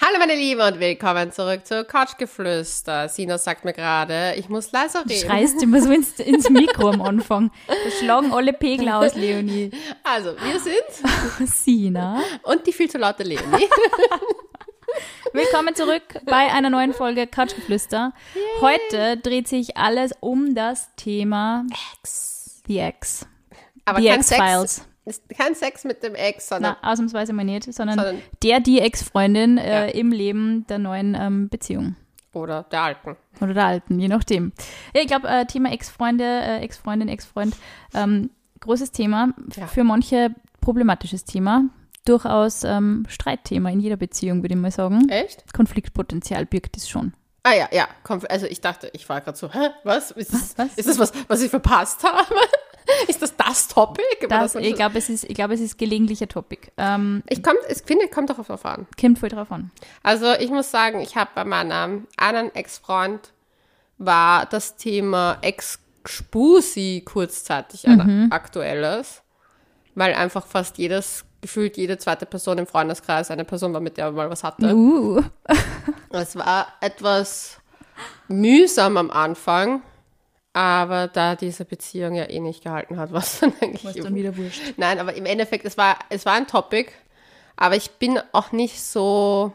Hallo meine Lieben und willkommen zurück zu Couchgeflüster. Sina sagt mir gerade, ich muss leiser reden. Du schreist immer so ins Mikro am Anfang. Da schlagen alle Pegel aus, Leonie. Also, wir sind Sina und die viel zu laute Leonie. Willkommen zurück bei einer neuen Folge Couchgeflüster. Heute dreht sich alles um das Thema Ex. The Ex. Aber The kein Ex-Files. Kein Sex mit dem Ex, sondern Ausnahmsweise mal nicht, sondern die Ex-Freundin im Leben der neuen Beziehung. Oder der Alten. Oder der Alten, je nachdem. Ja, ich glaube, Thema Ex-Freunde, Ex-Freundin, Ex-Freund, großes Thema, für manche problematisches Thema, durchaus Streitthema in jeder Beziehung, würde ich mal sagen. Echt? Konfliktpotenzial birgt es schon. Ah ja. Also ich dachte, ich war gerade so, was? Ist das was ich verpasst habe? Ist das Topic? Ich glaube, es ist gelegentlicher Topic. Ich finde, kommt doch drauf an. Kommt voll drauf an. Also ich muss sagen, ich habe bei meinem einen Ex-Freund war das Thema Ex-Spusi kurzzeitig ein aktuelles, weil einfach fast gefühlt jede zweite Person im Freundeskreis eine Person war, mit der man mal was hatte. Es war etwas mühsam am Anfang, aber da diese Beziehung ja eh nicht gehalten hat, was dann eigentlich... Was dann wieder wurscht. Nein, aber im Endeffekt, es war ein Topic, aber ich bin auch nicht so...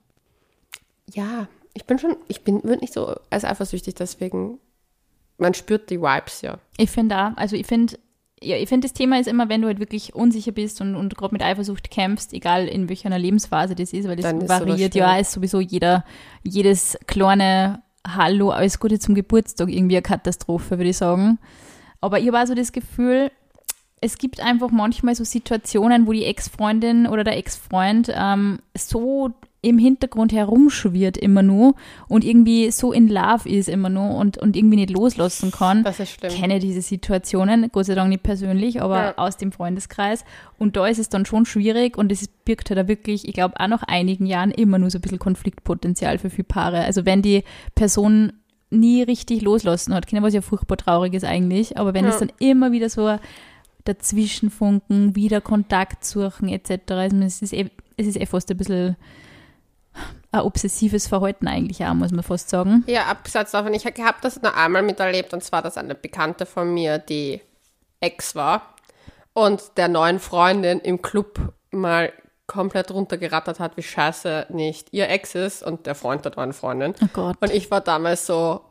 Ja, würde nicht so als eifersüchtig, deswegen, man spürt die Vibes ja. Ich finde auch, also ich finde, das Thema ist immer, wenn du halt wirklich unsicher bist und gerade mit Eifersucht kämpfst, egal in welcher Lebensphase das ist, weil das variiert ja, ist sowieso jedes kleine Hallo, alles Gute zum Geburtstag irgendwie eine Katastrophe, würde ich sagen. Aber ich habe auch so das Gefühl, es gibt einfach manchmal so Situationen, wo die Ex-Freundin oder der Ex-Freund so im Hintergrund herumschwirrt immer nur und irgendwie so in love ist immer nur und irgendwie nicht loslassen kann. Das ist schlimm. Ich kenne diese Situationen, Gott sei Dank nicht persönlich, aber aus dem Freundeskreis. Und da ist es dann schon schwierig und es birgt halt da wirklich, ich glaube, auch nach einigen Jahren immer nur so ein bisschen Konfliktpotenzial für viele Paare. Also wenn die Person nie richtig loslassen hat, was ja furchtbar traurig ist eigentlich, aber wenn es dann immer wieder so dazwischenfunken, wieder Kontakt suchen etc., also es ist fast ein bisschen ein obsessives Verhalten eigentlich auch, muss man fast sagen. Ja, abgesehen davon, ich habe das nur einmal miterlebt, und zwar, dass eine Bekannte von mir, die Ex war und der neuen Freundin im Club mal komplett runtergerattert hat, wie scheiße nicht ihr Ex ist und der Freund der neuen Freundin. Oh Gott. Und ich war damals so,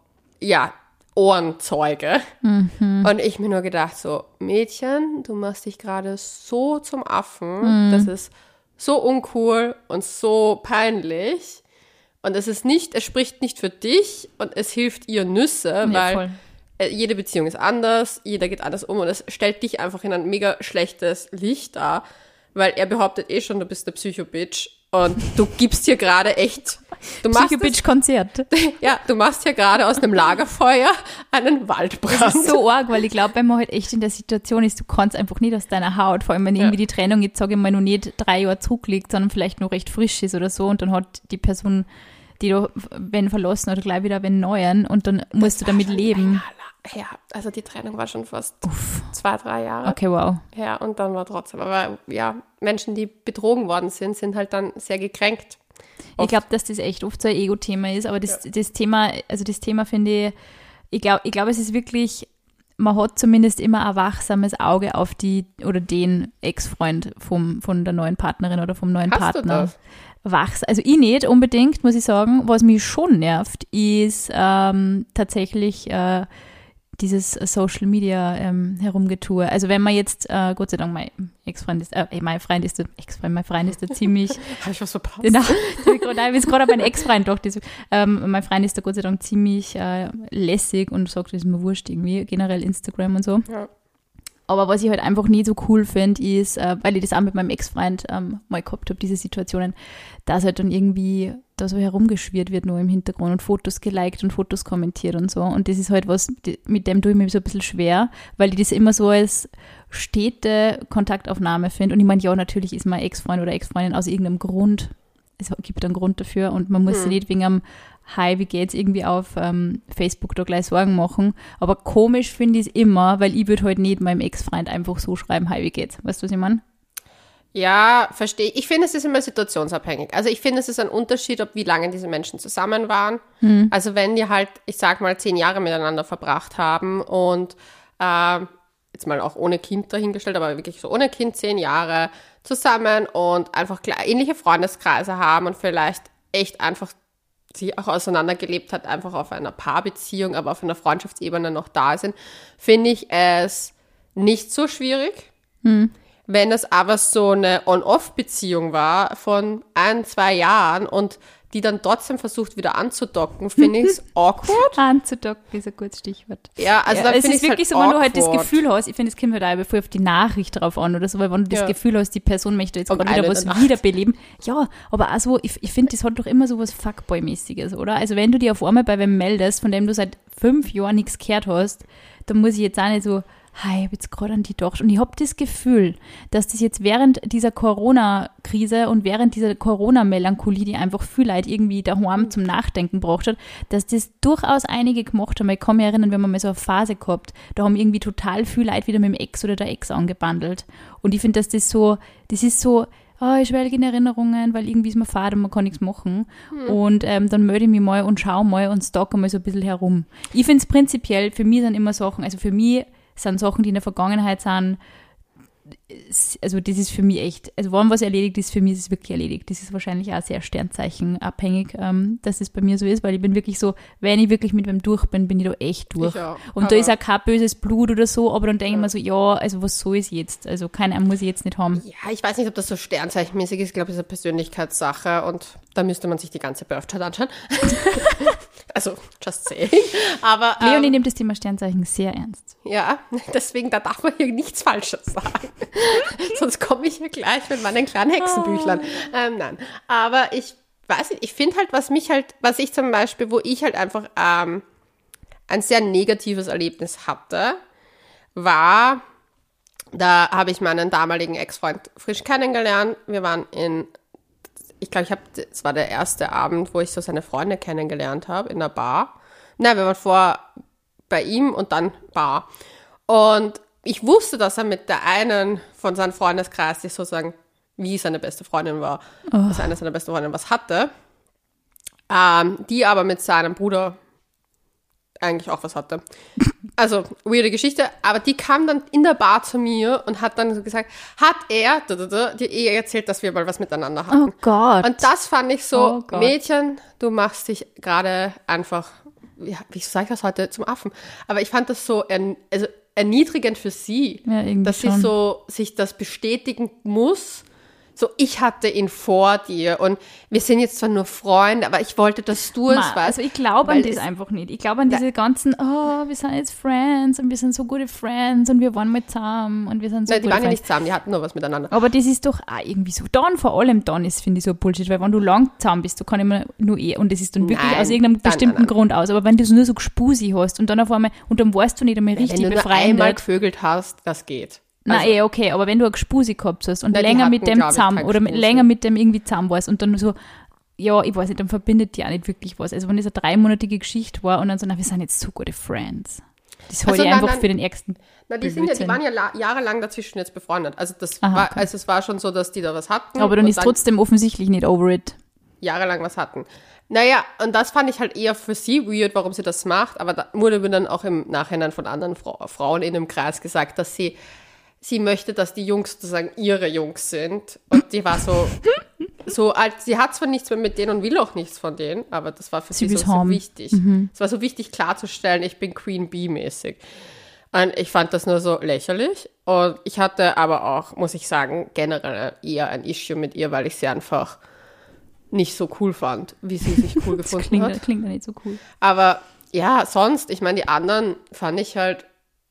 Ohrenzeuge. Und ich mir nur gedacht so, Mädchen, du machst dich gerade so zum Affen, das ist so uncool und so peinlich. Und es spricht nicht für dich und es hilft ihr Nüsse, weil voll. Jede Beziehung ist anders, jeder geht anders um und es stellt dich einfach in ein mega schlechtes Licht dar, weil er behauptet schon, du bist eine Psycho-Bitch und du gibst hier gerade echt... Psycho-Bitch-Konzert. Ja, du machst ja gerade aus einem Lagerfeuer einen Waldbrand. Das ist so arg, weil ich glaube, wenn man halt echt in der Situation ist, du kannst einfach nicht aus deiner Haut, vor allem wenn irgendwie die Trennung jetzt, sage ich mal, noch nicht 3 Jahre zurückliegt, sondern vielleicht noch recht frisch ist oder so und dann hat die Person, die du, wenn verlassen oder gleich wieder einen neuen und dann musst du damit leben. Ja, also die Trennung war schon fast 2-3 Jahre. Okay, wow. Ja, und dann war trotzdem, aber ja, Menschen, die betrogen worden sind halt dann sehr gekränkt. Ich glaube, dass das echt oft so ein Ego-Thema ist, aber das Thema finde ich glaube, es ist wirklich, man hat zumindest immer ein wachsames Auge auf die oder den Ex-Freund von der neuen Partnerin oder vom neuen Partner. Du das? Also ich nicht unbedingt, muss ich sagen. Was mich schon nervt, ist tatsächlich dieses Social Media Herumgetue. Also wenn man jetzt, Gott sei Dank, mein Freund ist da ziemlich... Habe ich was verpasst? Genau, ich bin gerade auf meinen Ex-Freund doch. Mein Freund ist da Gott sei Dank ziemlich lässig und sagt, das ist mir wurscht irgendwie, generell Instagram und so. Ja. Aber was ich halt einfach nie so cool finde, ist, weil ich das auch mit meinem Ex-Freund mal gehabt habe, diese Situationen, dass halt dann irgendwie da so herumgeschwirrt wird nur im Hintergrund und Fotos geliked und Fotos kommentiert und so. Und das ist halt was, mit dem tue ich mir so ein bisschen schwer, weil ich das immer so als stete Kontaktaufnahme finde. Und ich meine, ja, natürlich ist mein Ex-Freund oder Ex-Freundin aus irgendeinem Grund, es gibt einen Grund dafür und man muss sich nicht wegen einem Hi, wie geht's, irgendwie auf Facebook da gleich Sorgen machen. Aber komisch finde ich es immer, weil ich würde halt nicht meinem Ex-Freund einfach so schreiben, Hi, wie geht's? Weißt du, was ich meine? Ja, verstehe. Ich finde, es ist immer situationsabhängig. Also ich finde, es ist ein Unterschied, ob wie lange diese Menschen zusammen waren. Also wenn die halt, ich sag mal, 10 Jahre miteinander verbracht haben und jetzt mal auch ohne Kind dahingestellt, aber wirklich so ohne Kind 10 Jahre zusammen und einfach ähnliche Freundeskreise haben und vielleicht echt einfach sie auch auseinandergelebt hat, einfach auf einer Paarbeziehung, aber auf einer Freundschaftsebene noch da sind, finde ich es nicht so schwierig. Wenn es aber so eine On-Off-Beziehung war von 1-2 Jahren und die dann trotzdem versucht, wieder anzudocken, finde ich es awkward. Anzudocken ist ein gutes Stichwort. Ja, also dann finde ich es wirklich halt so, wenn du halt awkward. das Gefühl hast, ich finde, es kommt halt auch voll auf die Nachricht drauf an oder so, weil wenn du das Gefühl hast, die Person möchte jetzt gerade wieder was wiederbeleben. Ja, aber auch so, ich finde, das hat doch immer so was Fuckboy-mäßiges, oder? Also wenn du dir auf einmal bei wem meldest, von dem du seit 5 Jahren nichts gehört hast, dann muss ich jetzt auch nicht so, ich habe jetzt gerade an die gedacht. Und ich habe das Gefühl, dass das jetzt während dieser Corona-Krise und während dieser Corona-Melancholie, die einfach viel Leute irgendwie daheim zum Nachdenken gebracht hat, dass das durchaus einige gemacht haben. Ich kann mich erinnern, wir haben mal so eine Phase gehabt, da haben irgendwie total viele Leute wieder mit dem Ex oder der Ex angebandelt. Und ich finde, dass das ist so, ich schwelge in Erinnerungen, weil irgendwie ist mir fad und man kann nichts machen. Und dann melde ich mich mal und schaue mal und stalke mal so ein bisschen herum. Ich finde es prinzipiell, für mich sind immer Sachen, also für mich sind Sachen, die in der Vergangenheit sind, also das ist für mich echt, also wenn was erledigt ist, für mich ist es wirklich erledigt. Das ist wahrscheinlich auch sehr sternzeichenabhängig, dass es bei mir so ist, weil ich bin wirklich so, wenn ich wirklich mit wem durch bin, bin ich da echt durch. Und da ist auch kein böses Blut oder so, aber dann denke ich mir so, ja, also was soll es jetzt? Also keine Ahnung, muss ich jetzt nicht haben. Ja, ich weiß nicht, ob das so sternzeichenmäßig ist. Ich glaube, das ist eine Persönlichkeitssache und da müsste man sich die ganze Birthchart anschauen. Also, just saying. Aber, Leonie nimmt das Thema Sternzeichen sehr ernst. Ja, deswegen, da darf man hier nichts Falsches sagen. Sonst komme ich hier gleich mit meinen kleinen Hexenbüchlern. Nein, aber ich weiß nicht, ich finde halt, was ich zum Beispiel, wo ich halt einfach ein sehr negatives Erlebnis hatte, war, da habe ich meinen damaligen Ex-Freund frisch kennengelernt. Wir waren ich glaube, es war der erste Abend, wo ich so seine Freunde kennengelernt habe, in einer Bar. Nein, wir waren vorher bei ihm und dann Bar. Und ich wusste, dass er mit der einen von seinem Freundeskreis, die sozusagen wie seine beste Freundin war, dass eine seiner besten Freundinnen was hatte, die aber mit seinem Bruder eigentlich auch was hatte. Also, weirde Geschichte, aber die kam dann in der Bar zu mir und hat dann so gesagt, hat er dir erzählt, dass wir mal was miteinander hatten. Oh Gott. Und das fand ich so, Mädchen, du machst dich gerade einfach, ja, wie sage ich das heute, zum Affen. Aber ich fand das so erniedrigend für sie, dass sie so sich das bestätigen muss. So, ich hatte ihn vor dir und wir sind jetzt zwar nur Freunde, aber ich wollte, dass du es weißt. Also ich glaube an das einfach nicht. Ich glaube an diese ganzen, wir sind jetzt Friends und wir sind so gute Friends und wir waren mal zusammen und wir sind so gute Friends. Die waren ja nicht zusammen, die hatten nur was miteinander. Aber das ist doch auch irgendwie so. Vor allem dann ist, finde ich, so Bullshit, weil wenn du lang zusammen bist, du kannst immer nur und das ist dann wirklich aus irgendeinem bestimmten Grund aus. Aber wenn du es nur so gespusi hast und dann auf einmal, und dann warst du nicht einmal richtig befreundet. Wenn du nur einmal gevögelt hast, das geht. Also, okay, aber wenn du eine Gespusi gehabt hast und länger mit dem zusammen oder länger mit dem irgendwie zusammen warst und dann so, ja, ich weiß nicht, dann verbindet die auch nicht wirklich was. Also wenn das eine 3-monatige Geschichte war und dann so, wir sind jetzt so gute Friends. Das halte ich einfach für den ärgsten. Die waren ja jahrelang dazwischen jetzt befreundet. Also es war schon so, dass die da was hatten. Aber dann ist trotzdem offensichtlich nicht over it. Jahrelang was hatten. Naja, und das fand ich halt eher für sie weird, warum sie das macht. Aber da wurde mir dann auch im Nachhinein von anderen Frauen in dem Kreis gesagt, dass sie möchte, dass die Jungs sozusagen ihre Jungs sind. Und die war so alt, sie hat zwar nichts mehr mit denen und will auch nichts von denen, aber das war für sie so wichtig. Es war so wichtig klarzustellen, ich bin Queen Bee-mäßig. Und ich fand das nur so lächerlich. Und ich hatte aber auch, muss ich sagen, generell eher ein Issue mit ihr, weil ich sie einfach nicht so cool fand, wie sie sich cool gefunden hat. Das klingt ja nicht so cool. Aber ja, sonst, ich meine, die anderen fand ich halt,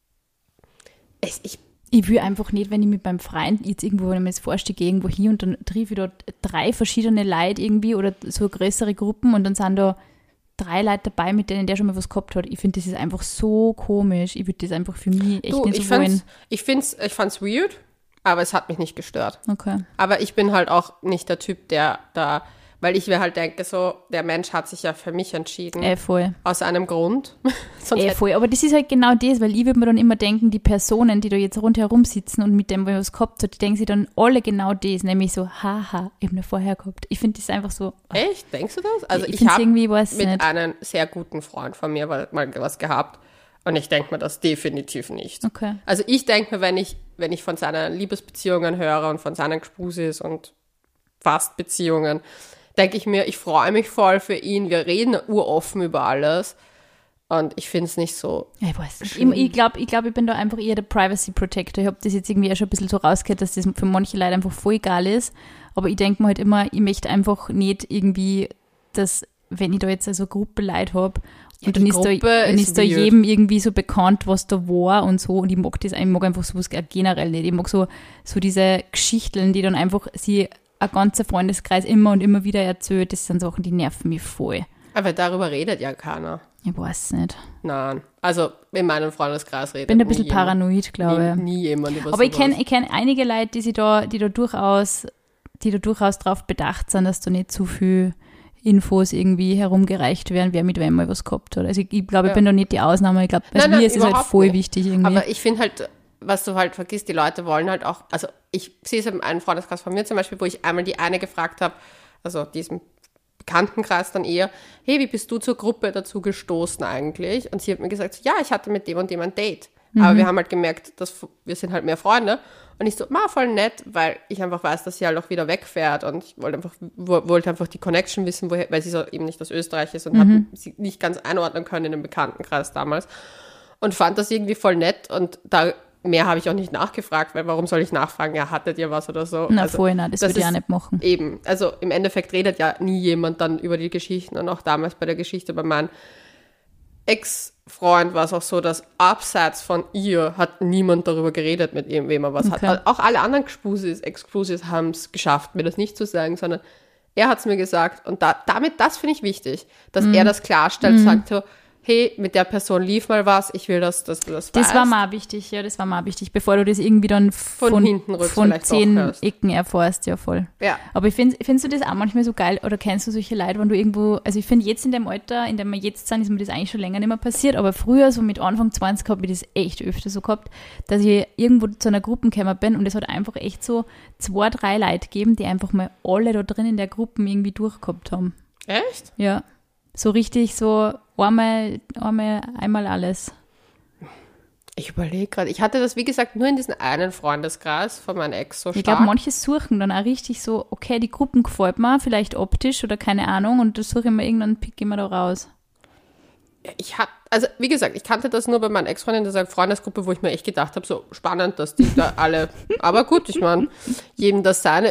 ich will einfach nicht, wenn ich mit meinem Freund jetzt irgendwo, wenn ich mir das vorstelle, irgendwo hin und dann treffe ich da 3 verschiedene Leute irgendwie oder so größere Gruppen und dann sind da 3 Leute dabei, mit denen der schon mal was gehabt hat. Ich finde, das ist einfach so komisch. Ich würde das einfach für mich echt nicht so wollen. Ich fand's weird, aber es hat mich nicht gestört. Okay. Aber ich bin halt auch nicht der Typ, der da, Weil ich mir halt denke, so, der Mensch hat sich ja für mich entschieden. Voll. Aus einem Grund. Voll. Aber das ist halt genau das, weil ich würde mir dann immer denken, die Personen, die da jetzt rundherum sitzen und mit dem, was gehabt hat, die denken sich dann alle genau das, nämlich so, haha, ich habe nur vorher gehabt. Ich finde das einfach so. Echt? Denkst du das? Also ich habe mit nicht. Einem sehr guten Freund von mir mal was gehabt und ich denke mir das definitiv nicht. Okay. Also ich denke mir, wenn ich von seinen Liebesbeziehungen höre und von seinen Gspusis und Fastbeziehungen, denke ich mir, ich freue mich voll für ihn. Wir reden uroffen über alles. Und ich finde es nicht so. Ich weiß nicht. Ich glaube, ich bin da einfach eher der Privacy Protector. Ich habe das jetzt irgendwie auch schon ein bisschen so rausgehört, dass das für manche Leute einfach voll egal ist. Aber ich denke mir halt immer, ich möchte einfach nicht irgendwie, dass, wenn ich da jetzt also eine Gruppe Leute habe, und dann ist da jedem irgendwie so bekannt, was da war und so. Und ich mag einfach sowas generell nicht. Ich mag so diese Geschichten, die dann einfach ein ganzer Freundeskreis immer und immer wieder erzählt. Das sind Sachen, die nerven mich voll. Aber darüber redet ja keiner. Ich weiß nicht. Nein, also in meinem Freundeskreis redet ich bin ein bisschen paranoid, glaube ich. Nie jemand über Aber sowas. Ich kenn einige Leute, die da durchaus darauf bedacht sind, dass da nicht zu viel Infos irgendwie herumgereicht werden, wer mit wem mal was gehabt hat. Also ich glaube, ich bin da nicht die Ausnahme. Ich glaube, mir ist es halt voll wichtig irgendwie. Aber ich finde halt, was du halt vergisst, die Leute wollen halt auch, also ich sehe es in einem Freundeskreis von mir zum Beispiel, wo ich einmal die eine gefragt habe, also diesem Bekanntenkreis dann eher, hey, wie bist du zur Gruppe dazu gestoßen eigentlich? Und sie hat mir gesagt, ja, ich hatte mit dem und dem ein Date. Aber wir haben halt gemerkt, dass wir sind halt mehr Freunde. Und ich so, voll nett, weil ich einfach weiß, dass sie halt auch wieder wegfährt. Und ich wollte einfach die Connection wissen, weil sie so eben nicht aus Österreich ist und hat sie nicht ganz einordnen können in dem Bekanntenkreis damals. Und fand das irgendwie voll nett. Und da mehr habe ich auch nicht nachgefragt, weil warum soll ich nachfragen, ja, hattet ihr was oder so? Na, also, vorhin, das würde ich auch nicht machen. Eben, also im Endeffekt redet ja nie jemand dann über die Geschichten. Und auch damals bei der Geschichte bei meinem Ex-Freund war es auch so, dass abseits von ihr hat niemand darüber geredet, mit wem er was hat. Auch alle anderen Ex-Gspusis haben es geschafft, mir das nicht zu sagen, sondern er hat es mir gesagt. Und das finde ich wichtig, dass er das klarstellt, sagt so, hey, mit der Person lief mal was, ich will, dass du das weißt. Das war mal wichtig, bevor du das irgendwie dann von 10 Ecken erfährst, ja voll. Ja. Aber findest du das auch manchmal so geil, oder kennst du solche Leute, wenn du irgendwo, also ich finde jetzt in dem Alter, in dem wir jetzt sind, ist mir das eigentlich schon länger nicht mehr passiert, aber früher, so mit Anfang 20, habe ich das echt öfter so gehabt, dass ich irgendwo zu einer Gruppe gekommen bin und es hat einfach echt so 2, 3 Leute gegeben, die einfach mal alle da drin in der Gruppe irgendwie durchgehabt haben. Echt? Ja. So richtig so einmal alles. Ich überlege gerade. Ich hatte das, wie gesagt, nur in diesem einen Freundeskreis von meinem Ex so stark. Ich glaube, manche suchen dann auch richtig so, okay, die Gruppen gefällt mir, vielleicht optisch oder keine Ahnung, und das suche ich mir irgendwann, pick ich mir da raus. Also wie gesagt, ich kannte das nur bei meinen Ex-Freundin, dieser Freundesgruppe, wo ich mir echt gedacht habe, so spannend, dass die da alle, aber gut, ich meine, jedem das seine.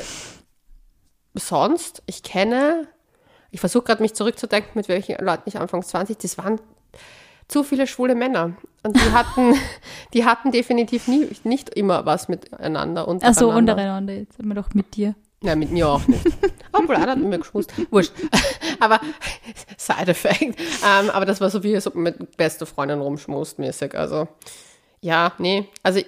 Sonst, ich versuche gerade mich zurückzudenken, mit welchen Leuten ich anfangs 20, das waren zu viele schwule Männer. Und die hatten definitiv nicht immer was miteinander. Ach so, untereinander, jetzt sind wir doch mit dir. Ja, mit mir auch nicht. Obwohl, einer hat mit mir geschmust. Wurscht. Aber, Side-Effekt. Aber das war so wie so mit beste Freundin rumschmust mäßig. Also, ja, nee. Also,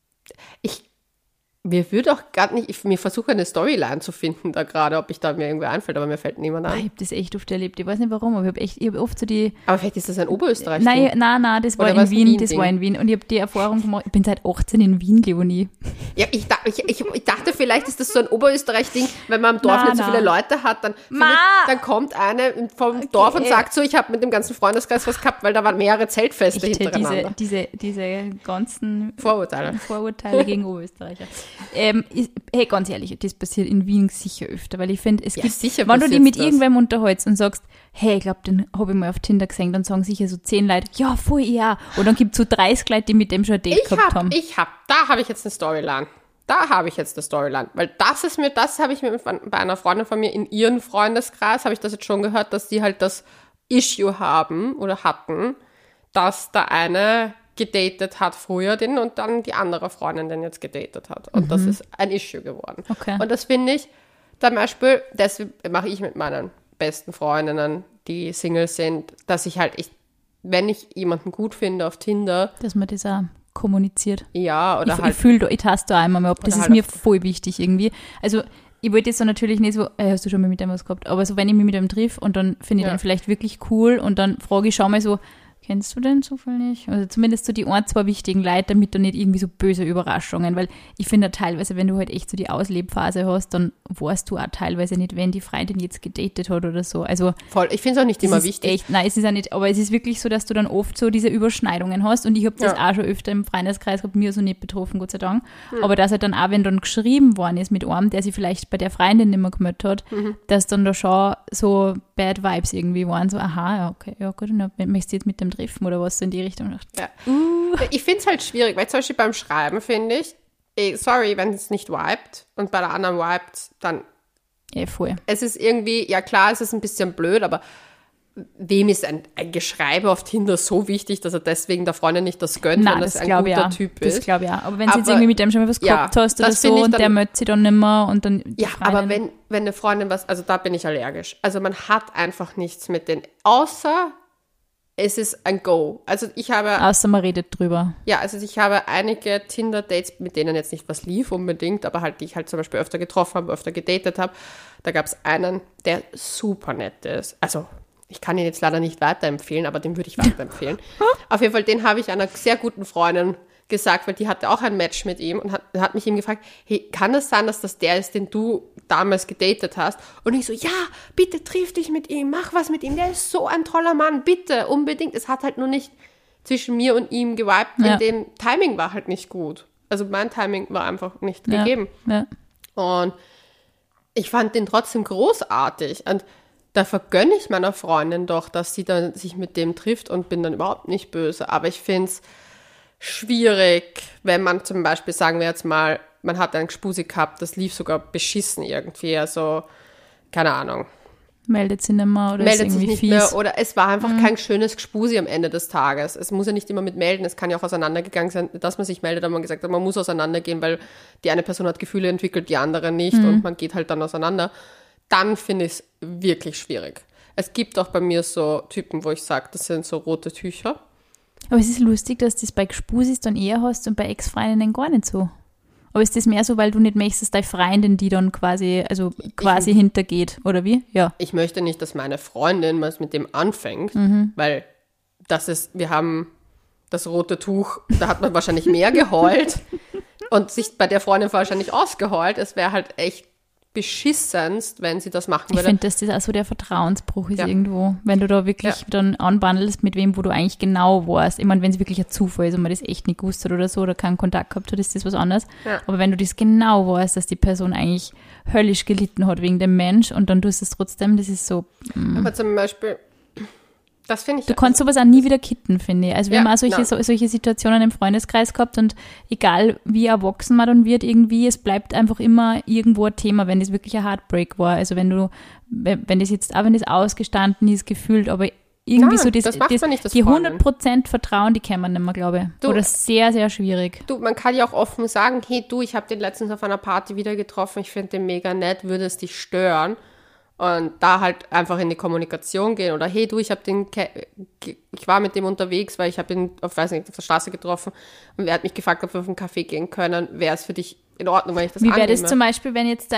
mir würde auch gar nicht, mir versuche eine Storyline zu finden da gerade, ob mir irgendwie einfällt, aber mir fällt niemand ein. Ich habe das echt oft erlebt, ich weiß nicht warum, aber ich habe oft so die... Aber vielleicht ist das ein Oberösterreich? Nein, das war in Wien, war in Wien, und ich habe die Erfahrung gemacht, ich bin seit 18 in Wien, Leonie. Ja, ich dachte, vielleicht ist das so ein Oberösterreich-Ding, wenn man am Dorf nicht so viele Leute hat, dann kommt eine vom Dorf und sagt so, ich habe mit dem ganzen Freundeskreis was gehabt, weil da waren mehrere Zeltfeste hintereinander. Diese ganzen Vorurteile gegen Oberösterreicher. Hey, ganz ehrlich, das passiert in Wien sicher öfter, weil ich finde, es gibt, wenn du dich mit irgendwem unterhältst und sagst, hey, ich glaube, den habe ich mal auf Tinder gesehen, dann sagen sicher so 10 Leute, ja, voll, ja. Und dann gibt es so 30 Leute, die mit dem schon ein Date gehabt haben. Da habe ich jetzt eine Storyline. Weil das habe ich mir bei einer Freundin von mir in ihrem Freundeskreis, habe ich das jetzt schon gehört, dass die halt das Issue haben oder hatten, dass da eine gedatet hat früher den und dann die andere Freundin den jetzt gedatet hat. Und das ist ein Issue geworden. Okay. Und das finde ich zum Beispiel, deswegen mache ich mit meinen besten Freundinnen, die Single sind, dass ich halt, wenn ich jemanden gut finde auf Tinder, dass man das auch kommuniziert. Ja, oder ich fühle, ich taste da einmal mehr ab. Das ist halt mir voll wichtig irgendwie. Also ich wollte jetzt so natürlich nicht so, hast du schon mal mit dem was gehabt, aber so, wenn ich mich mit dem triff und dann finde ich den vielleicht wirklich cool und dann frage ich, schau mal so, kennst du den zufällig? Also zumindest so die ein, zwei wichtigen Leute, damit da nicht irgendwie so böse Überraschungen, weil ich finde teilweise, wenn du halt echt so die Auslebphase hast, dann weißt du auch teilweise nicht, wenn die Freundin jetzt gedatet hat oder so. Also voll, ich finde es auch nicht immer wichtig. Echt, nein, es ist auch nicht, aber es ist wirklich so, dass du dann oft so diese Überschneidungen hast und ich habe das auch schon öfter im Freundeskreis gehabt, mir so nicht betroffen, Gott sei Dank, aber dass halt dann auch, wenn dann geschrieben worden ist mit einem, der sich vielleicht bei der Freundin nicht mehr gemeldet hat, dass dann da schon so Bad Vibes irgendwie waren, so aha, ja, okay, ja gut, dann möchtest du jetzt mit dem treffen oder was so in die Richtung. Ja. Ich finde es halt schwierig, weil zum Beispiel beim Schreiben finde ich, sorry, wenn es nicht vibet und bei der anderen vibet, dann voll. Es ist irgendwie, ja klar, es ist ein bisschen blöd, aber wem ist ein Geschreibe auf Tinder so wichtig, dass er deswegen der Freundin nicht das gönnt, wenn das ein guter Typ ist? Das glaube ich auch. Aber wenn du jetzt irgendwie mit dem schon mal was gehabt hast oder so und der möchte sich dann nicht mehr und dann ja, aber wenn eine Freundin was, also da bin ich allergisch. Also man hat einfach nichts mit denen, außer es ist ein Go. Also außer man redet drüber. Ja, also ich habe einige Tinder-Dates, mit denen jetzt nicht was lief unbedingt, aber halt, die ich halt zum Beispiel öfter getroffen habe, öfter gedatet habe. Da gab es einen, der super nett ist. Also ich kann ihn jetzt leider nicht weiterempfehlen, aber den würde ich weiterempfehlen. Auf jeden Fall, den habe ich einer sehr guten Freundin gesagt, weil die hatte auch ein Match mit ihm und hat mich ihm gefragt, hey, kann es sein, dass das der ist, den du damals gedatet hast? Und ich so, ja, bitte triff dich mit ihm, mach was mit ihm, der ist so ein toller Mann, bitte, unbedingt. Es hat halt nur nicht zwischen mir und ihm gewiped, in dem Timing war halt nicht gut. Also mein Timing war einfach nicht gegeben. Ja. Und ich fand den trotzdem großartig und da vergönne ich meiner Freundin doch, dass sie dann sich mit dem trifft und bin dann überhaupt nicht böse. Aber ich finde es schwierig, wenn man zum Beispiel, sagen wir jetzt mal, man hat einen Gspusi gehabt, das lief sogar beschissen irgendwie, also keine Ahnung. Meldet sich nicht mehr oder meldet ist irgendwie sich nicht fies. mehr oder es war einfach kein schönes Gspusi am Ende des Tages. Es muss ja nicht immer mit melden, es kann ja auch auseinandergegangen sein, dass man sich meldet, aber man gesagt hat, man muss auseinandergehen, weil die eine Person hat Gefühle entwickelt, die andere nicht und man geht halt dann auseinander. Dann finde ich es wirklich schwierig. Es gibt auch bei mir so Typen, wo ich sage, das sind so rote Tücher. Aber es ist lustig, dass du das bei Gspusis dann eher hast und bei Ex-Freundinnen gar nicht so. Aber ist das mehr so, weil du nicht möchtest, dass deine Freundin die dann quasi hintergeht, oder wie? Ja. Ich möchte nicht, dass meine Freundin was mit dem anfängt, weil wir haben das rote Tuch, da hat man wahrscheinlich mehr geheult und sich bei der Freundin wahrscheinlich ausgeheult. Es wäre halt echt beschissenst, wenn sie das machen würde. Ich finde, dass das auch so der Vertrauensbruch ist irgendwo, wenn du da wirklich dann anbandelst mit wem, wo du eigentlich genau weißt. Ich meine, wenn es wirklich ein Zufall ist und man das echt nicht gewusst hat oder so oder keinen Kontakt gehabt hat, ist das was anderes. Ja. Aber wenn du das genau weißt, dass die Person eigentlich höllisch gelitten hat wegen dem Mensch und dann tust du es trotzdem, das ist so... Aber zum Beispiel... Das finde ich. Du kannst sowas auch nie wieder kitten, finde ich. Also wir haben auch solche Situationen im Freundeskreis gehabt und egal wie erwachsen man dann wird irgendwie, es bleibt einfach immer irgendwo ein Thema, wenn das wirklich ein Heartbreak war. Also wenn das jetzt, auch wenn das ausgestanden ist, gefühlt, aber irgendwie so die 100% Vertrauen, die kann man nicht mehr, glaube ich. Oder sehr, sehr schwierig. Man kann ja auch offen sagen, hey du, ich habe den letztens auf einer Party wieder getroffen, ich finde den mega nett, würde es dich stören? Und da halt einfach in die Kommunikation gehen. Oder hey du, ich war mit dem unterwegs, weil ich habe ihn auf der Straße getroffen und er hat mich gefragt, ob wir auf einen Café gehen können. Wäre es für dich in Ordnung, wenn ich das annehme? Wie wäre das zum Beispiel, wenn jetzt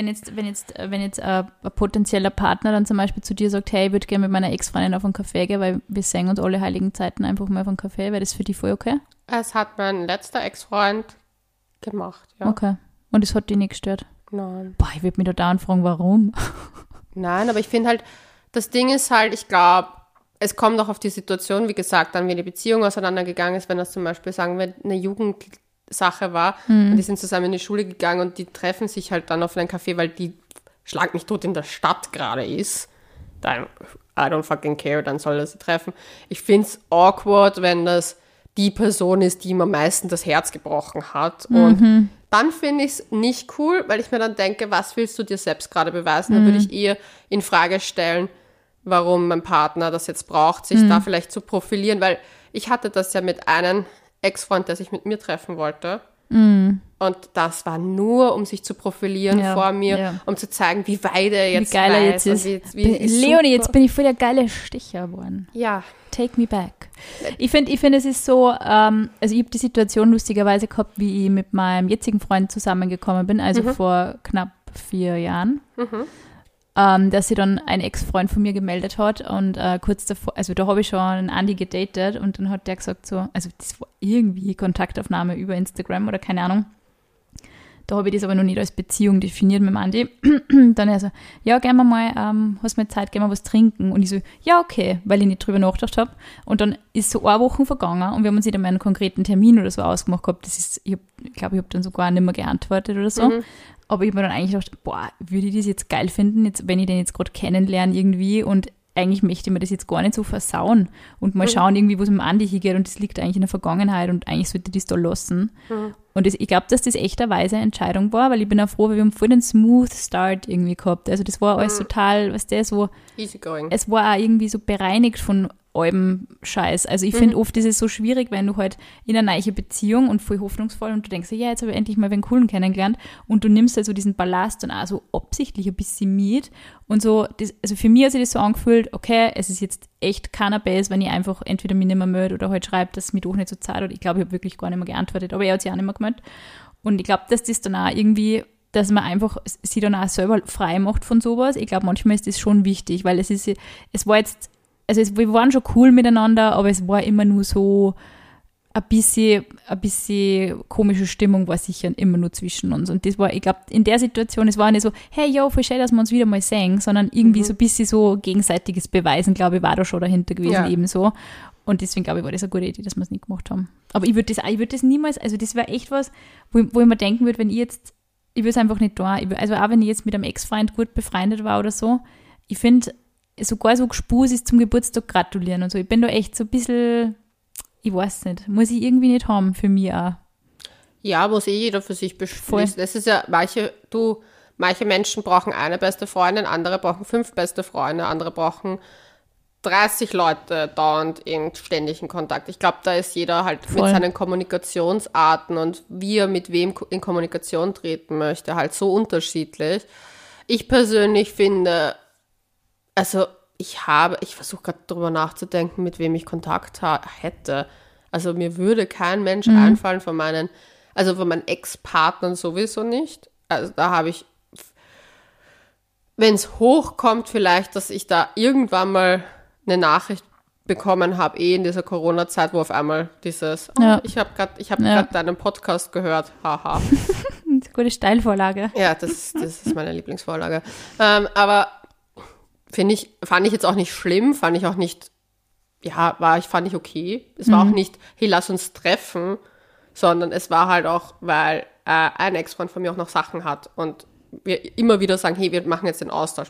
ein potenzieller Partner dann zum Beispiel zu dir sagt, hey, ich würde gerne mit meiner Ex-Freundin auf einen Café gehen, weil wir sehen uns alle heiligen Zeiten einfach mal auf einen Café. Wäre das für dich voll okay? Es hat mein letzter Ex-Freund gemacht, ja. Okay. Und es hat dich nicht gestört? Nein. Boah, ich würde mich da anfragen, warum? Nein, aber ich finde halt, das Ding ist halt, ich glaube, es kommt auch auf die Situation, wie gesagt, dann wie die Beziehung auseinandergegangen ist, wenn das zum Beispiel, sagen wir, eine Jugendsache war und die sind zusammen in die Schule gegangen und die treffen sich halt dann auf einem Café, weil die Schlag mich tot in der Stadt gerade ist. Dann, I don't fucking care, dann soll er sie treffen. Ich finde es awkward, wenn das die Person ist, die ihm am meisten das Herz gebrochen hat. Und dann finde ich es nicht cool, weil ich mir dann denke, was willst du dir selbst gerade beweisen? Dann würde ich eher in Frage stellen, warum mein Partner das jetzt braucht, sich da vielleicht zu profilieren. Weil ich hatte das ja mit einem Ex-Freund, der sich mit mir treffen wollte. Und das war nur, um sich zu profilieren vor mir, um zu zeigen, wie weit er jetzt wie geil er jetzt ist. Leonie, jetzt bin ich voll der geile Sticher geworden. Ja. Take me back. Ich finde, es ist so, also ich habe die Situation lustigerweise gehabt, wie ich mit meinem jetzigen Freund zusammengekommen bin, also vor knapp 4 Jahren, dass sich dann ein Ex-Freund von mir gemeldet hat und kurz davor, also da habe ich schon einen Andi gedatet und dann hat der gesagt so, also das war irgendwie Kontaktaufnahme über Instagram oder keine Ahnung. Da habe ich das aber noch nicht als Beziehung definiert mit dem Andi. Dann er so, ja, gehen wir mal, hast du mal Zeit, gehen wir was trinken? Und ich so, ja, okay, weil ich nicht drüber nachgedacht habe. Und dann ist so 1 Woche vergangen und wir haben uns nicht einmal einen konkreten Termin oder so ausgemacht gehabt. Das ist, ich glaube, ich habe dann sogar nicht mehr geantwortet oder so. Aber ich habe mir dann eigentlich gedacht, boah, würde ich das jetzt geil finden, jetzt, wenn ich den jetzt gerade kennenlerne irgendwie und eigentlich möchte ich mir das jetzt gar nicht so versauen und mal schauen irgendwie, wo es mit dem Andi hingeht und das liegt eigentlich in der Vergangenheit und eigentlich sollte ich das da lassen. Und ich glaube, dass das echt eine weise Entscheidung war, weil ich bin auch froh, weil wir haben voll den smooth Start irgendwie gehabt. Also das war alles total, weißt du, so easygoing. Es war auch irgendwie so bereinigt von allem Scheiß. Also ich finde oft ist es so schwierig, wenn du halt in einer neuen Beziehung und voll hoffnungsvoll und du denkst, ja, jetzt habe ich endlich mal einen coolen kennengelernt und du nimmst halt so diesen Ballast und auch so absichtlich ein bisschen mit und so, das, also für mich hat sich das so angefühlt, okay, es ist jetzt echt keiner Base, wenn ich einfach entweder mich nicht mehr melde oder halt schreibe, dass es mich doch nicht so zahlt oder ich glaube, ich habe wirklich gar nicht mehr geantwortet, aber er hat sich auch nicht mehr gemeldet und ich glaube, dass das dann auch irgendwie, dass man einfach sich dann auch selber frei macht von sowas. Ich glaube, manchmal ist das schon wichtig, weil es war jetzt, also wir waren schon cool miteinander, aber es war immer nur so ein bisschen komische Stimmung war sicher immer nur zwischen uns. Und das war, ich glaube, in der Situation, es war nicht so, hey, yo, voll schön, dass wir uns wieder mal sehen, sondern irgendwie so ein bisschen so gegenseitiges Beweisen, glaube ich, war da schon dahinter gewesen, ebenso. Und deswegen, glaube ich, war das eine gute Idee, dass wir es nicht gemacht haben. Aber ich würde das niemals, also das wäre echt was, wo ich mir denken würde, wenn ich würde es einfach nicht tun. Also auch wenn ich jetzt mit einem Ex-Freund gut befreundet war oder so, ich finde, sogar so Gespus ist zum Geburtstag gratulieren und so. Ich bin da echt so ein bisschen, ich weiß nicht, muss ich irgendwie nicht haben für mich auch. Ja, muss jeder für sich beschließen. Es ist ja, manche Menschen brauchen eine beste Freundin, andere brauchen 5 beste Freunde, andere brauchen 30 Leute dauernd in ständigen Kontakt. Ich glaube, da ist jeder halt mit seinen Kommunikationsarten und wie er mit wem in Kommunikation treten möchte, halt so unterschiedlich. Ich persönlich finde, also ich versuche gerade drüber nachzudenken, mit wem ich Kontakt hätte. Also mir würde kein Mensch einfallen von meinen Ex-Partnern sowieso nicht. Also da habe ich, wenn es hochkommt vielleicht, dass ich da irgendwann mal eine Nachricht bekommen habe, in dieser Corona-Zeit, wo auf einmal dieses, ich habe gerade deinen Podcast gehört, haha. Gute Steilvorlage. Ja, das ist meine Lieblingsvorlage. Aber fand ich jetzt auch nicht schlimm, fand ich okay. Es war auch nicht, hey, lass uns treffen, sondern es war halt auch, weil ein Ex-Freund von mir auch noch Sachen hat und wir immer wieder sagen, hey, wir machen jetzt den Austausch.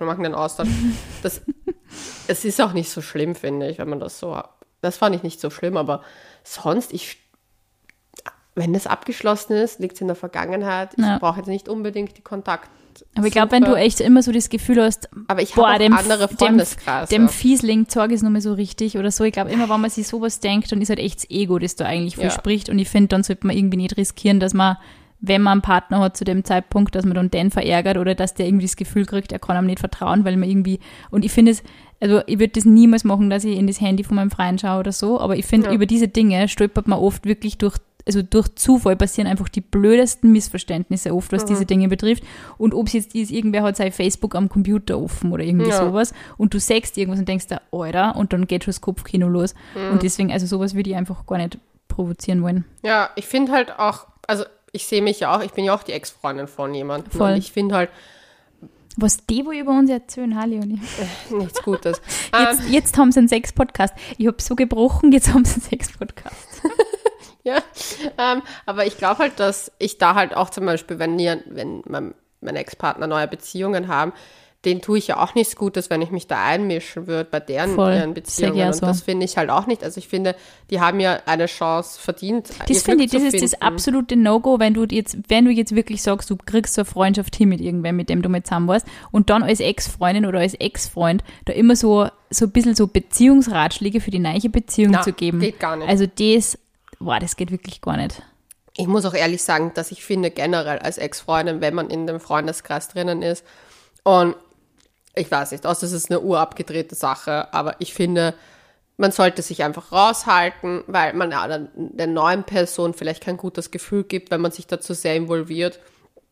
Es ist auch nicht so schlimm, finde ich, wenn man das so, das fand ich nicht so schlimm, aber sonst, wenn das abgeschlossen ist, liegt es in der Vergangenheit. Ich brauche jetzt nicht unbedingt die Kontakte. Aber ich glaube, wenn du echt immer so das Gefühl hast, aber ich habe andere Freundeskreise. Dem Fiesling zeige ich es nochmal so richtig oder so. Ich glaube, immer wenn man sich sowas denkt, dann ist halt echt das Ego, das da eigentlich verspricht. Und ich finde, dann sollte man irgendwie nicht riskieren, dass man, wenn man einen Partner hat zu dem Zeitpunkt, dass man dann den verärgert oder dass der irgendwie das Gefühl kriegt, er kann einem nicht vertrauen, weil man irgendwie, und ich finde es, also ich würde das niemals machen, dass ich in das Handy von meinem Freund schaue oder so, aber ich finde, über diese Dinge stolpert man oft wirklich durch Zufall passieren einfach die blödesten Missverständnisse oft, was diese Dinge betrifft. Und ob es jetzt ist, irgendwer hat sein Facebook am Computer offen oder irgendwie sowas und du sagst irgendwas und denkst da, Alter, und dann geht schon das Kopfkino los. Und deswegen, also sowas würde ich einfach gar nicht provozieren wollen. Ja, ich finde halt auch, also ich sehe mich ja auch, ich bin ja auch die Ex-Freundin von jemandem. Voll. Und ich finde halt, was die wohl über uns erzählen, Leonie? Nichts Gutes. Jetzt haben sie einen Sex-Podcast. Ich habe so gebrochen, jetzt haben sie einen Sex-Podcast. Ja, aber ich glaube halt, dass ich da halt auch zum Beispiel, wenn meine Ex-Partner neue Beziehungen haben, denen tue ich ja auch nichts Gutes, wenn ich mich da einmischen würde bei ihren Beziehungen. Und das finde ich halt auch nicht. Also ich finde, die haben ja eine Chance verdient. Das finde ich, das ist das absolute No-Go, wenn du jetzt wirklich sagst, du kriegst so eine Freundschaft hin mit irgendwem, mit dem du mal zusammen warst und dann als Ex-Freundin oder als Ex-Freund da immer so ein bisschen so Beziehungsratschläge für die neue Beziehung zu geben. Geht gar nicht. Also das geht wirklich gar nicht. Ich muss auch ehrlich sagen, dass ich finde generell als Ex-Freundin, wenn man in dem Freundeskreis drinnen ist und ich weiß nicht, das ist eine urabgedrehte Sache, aber ich finde, man sollte sich einfach raushalten, weil man der neuen Person vielleicht kein gutes Gefühl gibt, wenn man sich dazu sehr involviert.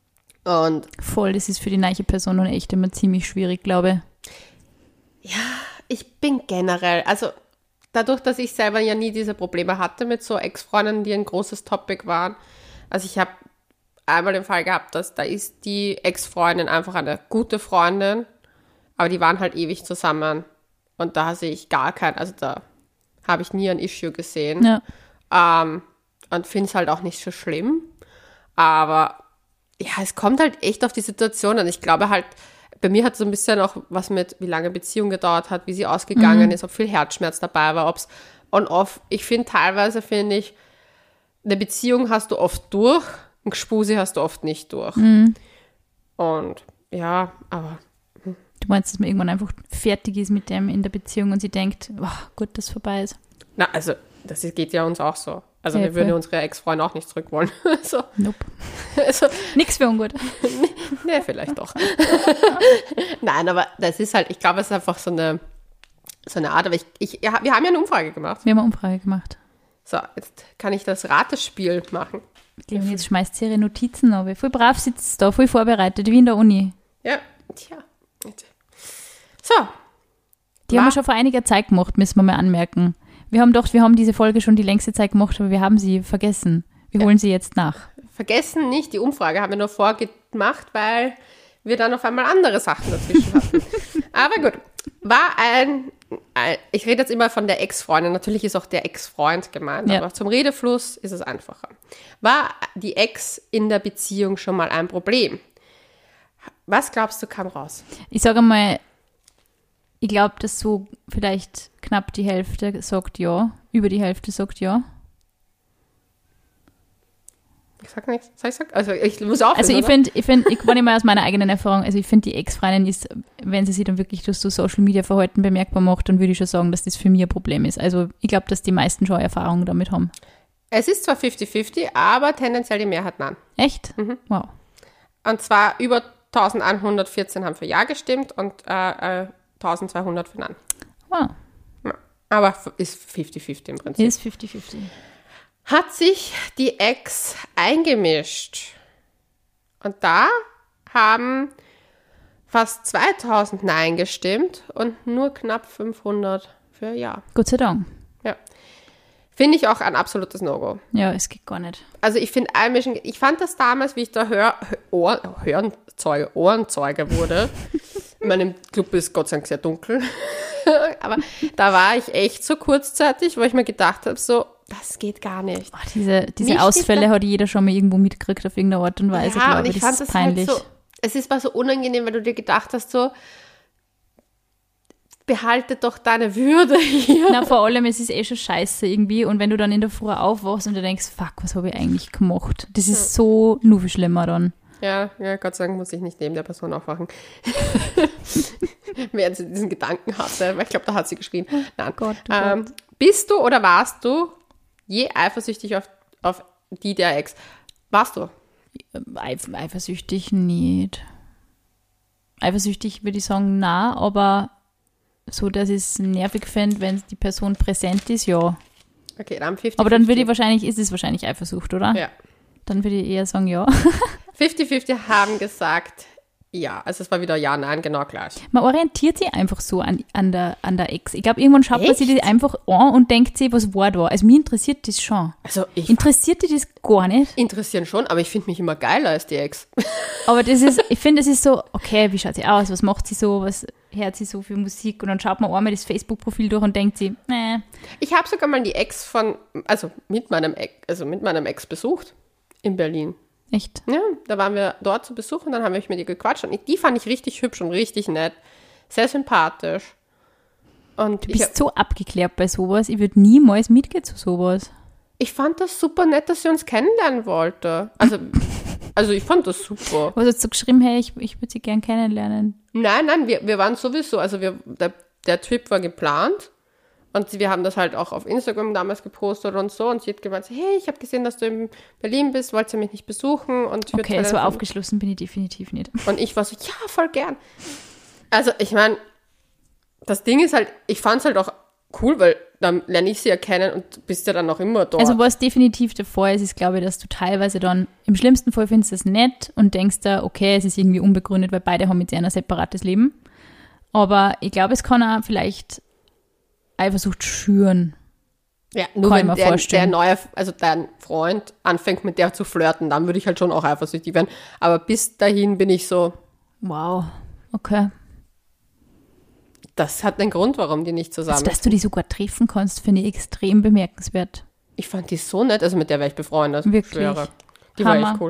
Und voll, das ist für die neue Person und echt immer ziemlich schwierig, glaube ich. Ja, ich bin generell, also dadurch, dass ich selber ja nie diese Probleme hatte mit so Ex-Freunden, die ein großes Topic waren. Also ich habe einmal den Fall gehabt, dass da ist die Ex-Freundin einfach eine gute Freundin, aber die waren halt ewig zusammen. Und da sehe ich gar keinen, also da habe ich nie ein Issue gesehen. Ja. Und finde es halt auch nicht so schlimm. Aber ja, es kommt halt echt auf die Situation an. Ich glaube halt, bei mir hat es so ein bisschen auch was mit, wie lange Beziehung gedauert hat, wie sie ausgegangen ist, ob viel Herzschmerz dabei war, ob es on-off. Ich finde teilweise, eine Beziehung hast du oft durch, ein Gspusi hast du oft nicht durch. Und ja, aber... Du meinst, dass man irgendwann einfach fertig ist mit dem in der Beziehung und sie denkt, oh, gut, dass es vorbei ist. Na, also, das geht ja uns auch so. Also, ja, wir würden unsere Ex-Freunde auch nicht zurück wollen. So. Nope. Also, nix für ungut. Nee, vielleicht doch. Nein, aber das ist halt, ich glaube, es ist einfach so eine Art, aber wir haben ja eine Umfrage gemacht. Wir haben eine Umfrage gemacht. So, jetzt kann ich das Ratespiel machen. Jetzt schmeißt sie ihre Notizen auf. Voll brav sitzt da, voll vorbereitet, wie in der Uni. Ja, tja. So. Die haben wir schon vor einiger Zeit gemacht, müssen wir mal anmerken. Wir haben diese Folge schon die längste Zeit gemacht, aber wir haben sie vergessen. Wir holen sie jetzt nach. Vergessen nicht, die Umfrage haben wir nur vorgemacht, weil wir dann auf einmal andere Sachen dazwischen hatten. Aber gut, ich rede jetzt immer von der Ex-Freundin, natürlich ist auch der Ex-Freund gemeint, aber zum Redefluss ist es einfacher. War die Ex in der Beziehung schon mal ein Problem? Was glaubst du, kam raus? Ich sage mal, ich glaube, dass so vielleicht knapp die Hälfte sagt ja, über die Hälfte sagt ja. Ich sag nichts. Also ich muss aufhören, also ich finde, ich kann immer aus meiner eigenen Erfahrung, also ich finde, die Ex-Freundin ist, wenn sie sich dann wirklich durch so Social-Media-Verhalten bemerkbar macht, dann würde ich schon sagen, dass das für mich ein Problem ist. Also ich glaube, dass die meisten schon Erfahrungen damit haben. Es ist zwar 50-50, aber tendenziell die Mehrheit nein. Echt? Wow. Und zwar über 1114 haben für Ja gestimmt und 1200 für Nein. Wow. Ja, aber ist 50-50 im Prinzip. Ist 50-50. Hat sich die Ex eingemischt. Und da haben fast 2000 Nein gestimmt und nur knapp 500 für Ja. Gott sei Dank. Ja. Finde ich auch ein absolutes No-Go. Ja, es geht gar nicht. Also ich finde Einmischen, ich fand das damals, wie ich da Ohrenzeuge wurde. In meinem Club ist Gott sei Dank sehr dunkel. Aber da war ich echt so kurzzeitig, wo ich mir gedacht habe, so, das geht gar nicht. Oh, diese Ausfälle hat jeder schon mal irgendwo mitgekriegt auf irgendeine Art und Weise, ja, glaube ich. Und ich fand das peinlich. Halt so, war so unangenehm, weil du dir gedacht hast, so, behalte doch deine Würde hier. Na, vor allem, es ist eh schon scheiße irgendwie. Und wenn du dann in der Früh aufwachst und du denkst, fuck, was habe ich eigentlich gemacht? Das ist so nur viel schlimmer dann. Ja, Gott sei Dank muss ich nicht neben der Person aufwachen. Während sie diesen Gedanken hatte. Weil ich glaube, da hat sie geschrien. Nein. Gott. Bist du oder warst du je eifersüchtig auf die der Ex? Warst du? Eifersüchtig nicht. Eifersüchtig würde ich sagen, na, aber so, dass ich es nervig finde, wenn die Person präsent ist, ja. Okay, dann 50-50. Aber dann ist es wahrscheinlich Eifersucht, oder? Ja. Dann würde ich eher sagen, ja. 50-50 haben gesagt, ja. Also es war wieder ja, nein, genau gleich. Man orientiert sich einfach so an der Ex. Ich glaube, irgendwann schaut man sich das einfach an und denkt sich, was war da? Also mich interessiert das schon. Also interessiert dich das gar nicht? Interessieren schon, aber ich finde mich immer geiler als die Ex. Aber ich finde, das ist so, okay, wie schaut sie aus? Was macht sie so? Was hört sie so für Musik? Und dann schaut man einmal das Facebook-Profil durch und denkt sie, Ich habe sogar mal die Ex mit meinem Ex besucht in Berlin. Echt? Ja, da waren wir dort zu Besuch und dann haben wir mit ihr gequatscht und die fand ich richtig hübsch und richtig nett. Sehr sympathisch. Und du bist so abgeklärt bei sowas. Ich würde niemals mitgehen zu sowas. Ich fand das super nett, dass sie uns kennenlernen wollte. Also ich fand das super. Was hast du geschrieben, hey, ich würde sie gern kennenlernen? Nein, wir waren sowieso, also der Trip war geplant und wir haben das halt auch auf Instagram damals gepostet und so und sie hat gemeint, hey, ich habe gesehen, dass du in Berlin bist, wolltest du mich nicht besuchen? Und okay, so aufgeschlossen bin ich definitiv nicht. Und ich war so, ja, voll gern. Also ich meine, das Ding ist halt, ich fand es halt auch cool, weil dann lerne ich sie erkennen und bist ja dann noch immer dort. Also was definitiv der Fall ist, glaube ich, dass du teilweise dann im schlimmsten Fall findest du es nett und denkst da, okay, es ist irgendwie unbegründet, weil beide haben jetzt ein separates Leben. Aber ich glaube, es kann auch vielleicht Eifersucht schüren. Ja, nur wenn der neue, also dein Freund anfängt mit der zu flirten, dann würde ich halt schon auch eifersüchtig werden. Aber bis dahin bin ich so, wow, okay. Das hat einen Grund, warum die nicht zusammen sind. Also, dass du die sogar treffen kannst, finde ich extrem bemerkenswert. Ich fand die so nett, also mit der wäre ich befreundet. Wirklich? Schwöre. Die Hammer. war echt cool.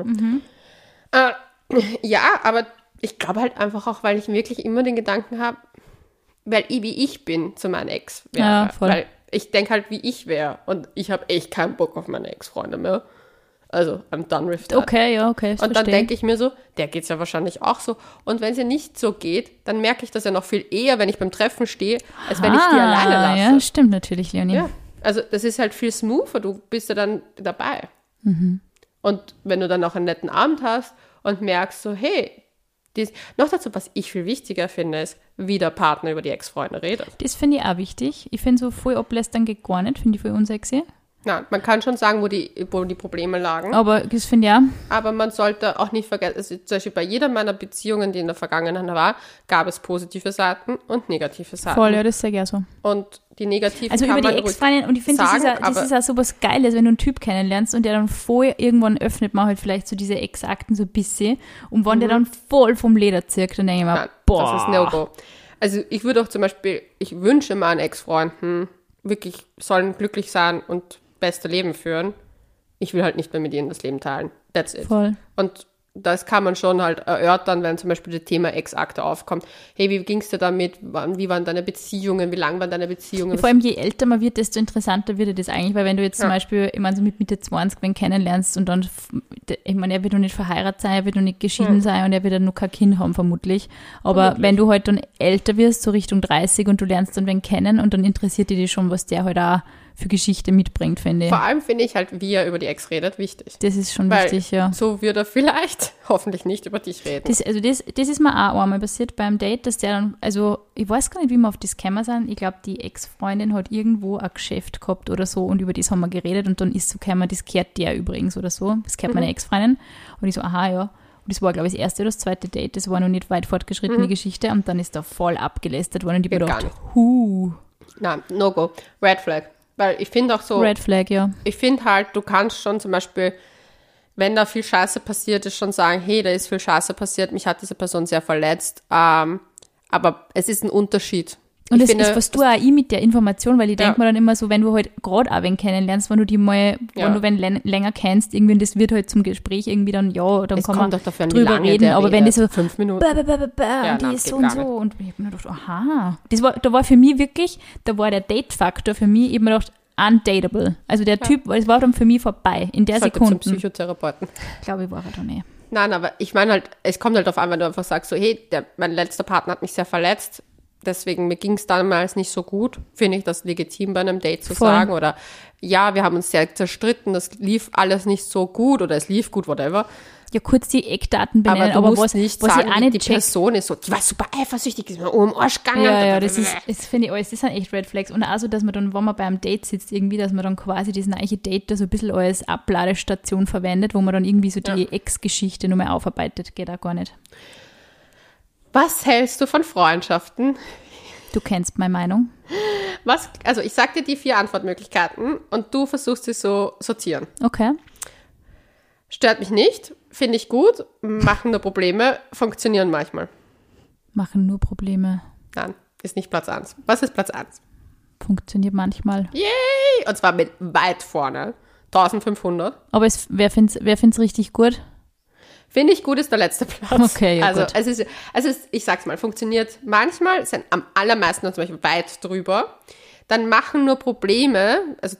Ja, aber ich glaube halt einfach auch, weil ich wirklich immer den Gedanken habe, weil ich wie ich bin zu meinem Ex wäre. Ja, voll. Weil ich denke halt, wie ich wäre. Und ich habe echt keinen Bock auf meine Ex-Freunde mehr. Also, I'm done with that. Okay, ja, okay. Und dann denke ich mir so, der geht's ja wahrscheinlich auch so. Und wenn es ja nicht so geht, dann merke ich das ja noch viel eher, wenn ich beim Treffen stehe, als wenn ich die alleine lasse. Ja, stimmt natürlich, Leonie. Ja, also das ist halt viel smoother, du bist ja dann dabei. Und wenn du dann auch einen netten Abend hast und merkst so, hey, noch dazu, was ich viel wichtiger finde, ist, wie der Partner über die Ex-Freunde redet. Das finde ich auch wichtig. Ich finde so voll ablästern geht gar nicht, finde ich voll unsexy. Nein, man kann schon sagen, wo die Probleme lagen. Aber das finde ich auch. Aber man sollte auch nicht vergessen, also zum Beispiel bei jeder meiner Beziehungen, die in der Vergangenheit war, gab es positive Seiten und negative Seiten. Voll, ja, das sage ich auch so. Und die negativen also kann über die man Ex-Freundin, und ich finde, das ist auch so was Geiles, wenn du einen Typ kennenlernst und der dann voll irgendwann öffnet man halt vielleicht so diese Ex-Akten so ein bisschen und wenn der dann voll vom Leder zirkt, dann denke ich mir, nein, boah. das ist No-Go. Also ich würde auch zum Beispiel, ich wünsche meinen Ex-Freunden wirklich, sollen glücklich sein und beste Leben führen. Ich will halt nicht mehr mit ihnen das Leben teilen. That's it. Voll. Und das kann man schon halt erörtern, wenn zum Beispiel das Thema Ex-Akte aufkommt. Hey, wie ging es dir damit? Wie waren deine Beziehungen? Wie lang waren deine Beziehungen? Ja, vor allem, je älter man wird, desto interessanter wird das eigentlich, weil wenn du jetzt zum Beispiel, ich meine, so mit Mitte 20, wenn kennenlernst und dann, ich meine, er wird noch nicht verheiratet sein, er wird noch nicht geschieden sein und er wird dann noch kein Kind haben, vermutlich. Aber wenn du halt dann älter wirst, so Richtung 30 und du lernst dann wen kennen und dann interessiert dich schon, was der halt auch für Geschichte mitbringt, finde ich. Vor allem finde ich halt, wie er über die Ex redet, wichtig. Das ist schon wichtig, ja. So wird er vielleicht hoffentlich nicht über dich reden. Das ist mir auch einmal passiert beim Date, dass der dann, also ich weiß gar nicht, wie wir auf das gekommen sind. Ich glaube, die Ex-Freundin hat irgendwo ein Geschäft gehabt oder so und über das haben wir geredet und dann ist so gekommen, das kehrt der übrigens oder so. Das kehrt meine Ex-Freundin. Und ich so, aha, ja. Und das war, glaube ich, das erste oder das zweite Date. Das war noch nicht weit fortgeschrittene Geschichte und dann ist da voll abgelästert worden und ich habe gedacht, Nein, no go. Red Flag. Weil ich finde auch so, Red Flag, ja. Ich finde halt, du kannst schon zum Beispiel, wenn da viel Scheiße passiert ist, schon sagen, hey, da ist viel Scheiße passiert, mich hat diese Person sehr verletzt, aber es ist ein Unterschied. Und das ist, was du auch mit der Information, weil ich denke mir dann immer so, wenn du halt gerade auch wen kennenlernst, wenn du die mal, wenn du wen länger kennst, irgendwie, und das wird halt zum Gespräch irgendwie dann, ja, dann kann man drüber reden, aber wenn die so 5 Minuten. Und die ist so und so, und ich habe mir gedacht, aha, da war für mich wirklich, da war der Date-Faktor für mich, ich habe mir gedacht, undateable. Also der Typ, es war dann für mich vorbei, in der Sekunde. Zum Psychotherapeuten. Glaube ich, war er dann nicht. Nein, aber ich meine halt, es kommt halt darauf an, wenn du einfach sagst, so, hey, mein letzter Partner hat mich sehr verletzt, deswegen, mir ging es damals nicht so gut, finde ich das legitim bei einem Date zu sagen. Oder ja, wir haben uns sehr zerstritten, das lief alles nicht so gut oder es lief gut, whatever. Ja, kurz die Eckdaten benennen, aber was nicht was sagen, ich auch nicht die Person ist so, die war super eifersüchtig, ist mir um den Arsch gegangen. Ja, das finde ich alles, das sind echt Red Flags. Und auch so, dass man dann, wenn man beim Date sitzt, irgendwie, dass man dann quasi das neue Date da so ein bisschen als Abladestation verwendet, wo man dann irgendwie so die Ex-Geschichte nochmal aufarbeitet, geht auch gar nicht. Was hältst du von Freundschaften? Du kennst meine Meinung. Also ich sag dir die 4 Antwortmöglichkeiten und du versuchst sie so sortieren. Okay. Stört mich nicht, finde ich gut, machen nur Probleme, funktionieren manchmal. Machen nur Probleme. Nein, ist nicht Platz 1. Was ist Platz 1? Funktioniert manchmal. Yay! Und zwar mit weit vorne. 1500. Aber wer find's richtig gut? Finde ich gut, ist der letzte Platz. Okay, ja, also, gut. Es ist, ich sag's mal, funktioniert manchmal, sind am allermeisten zum Beispiel weit drüber. Dann machen nur Probleme, also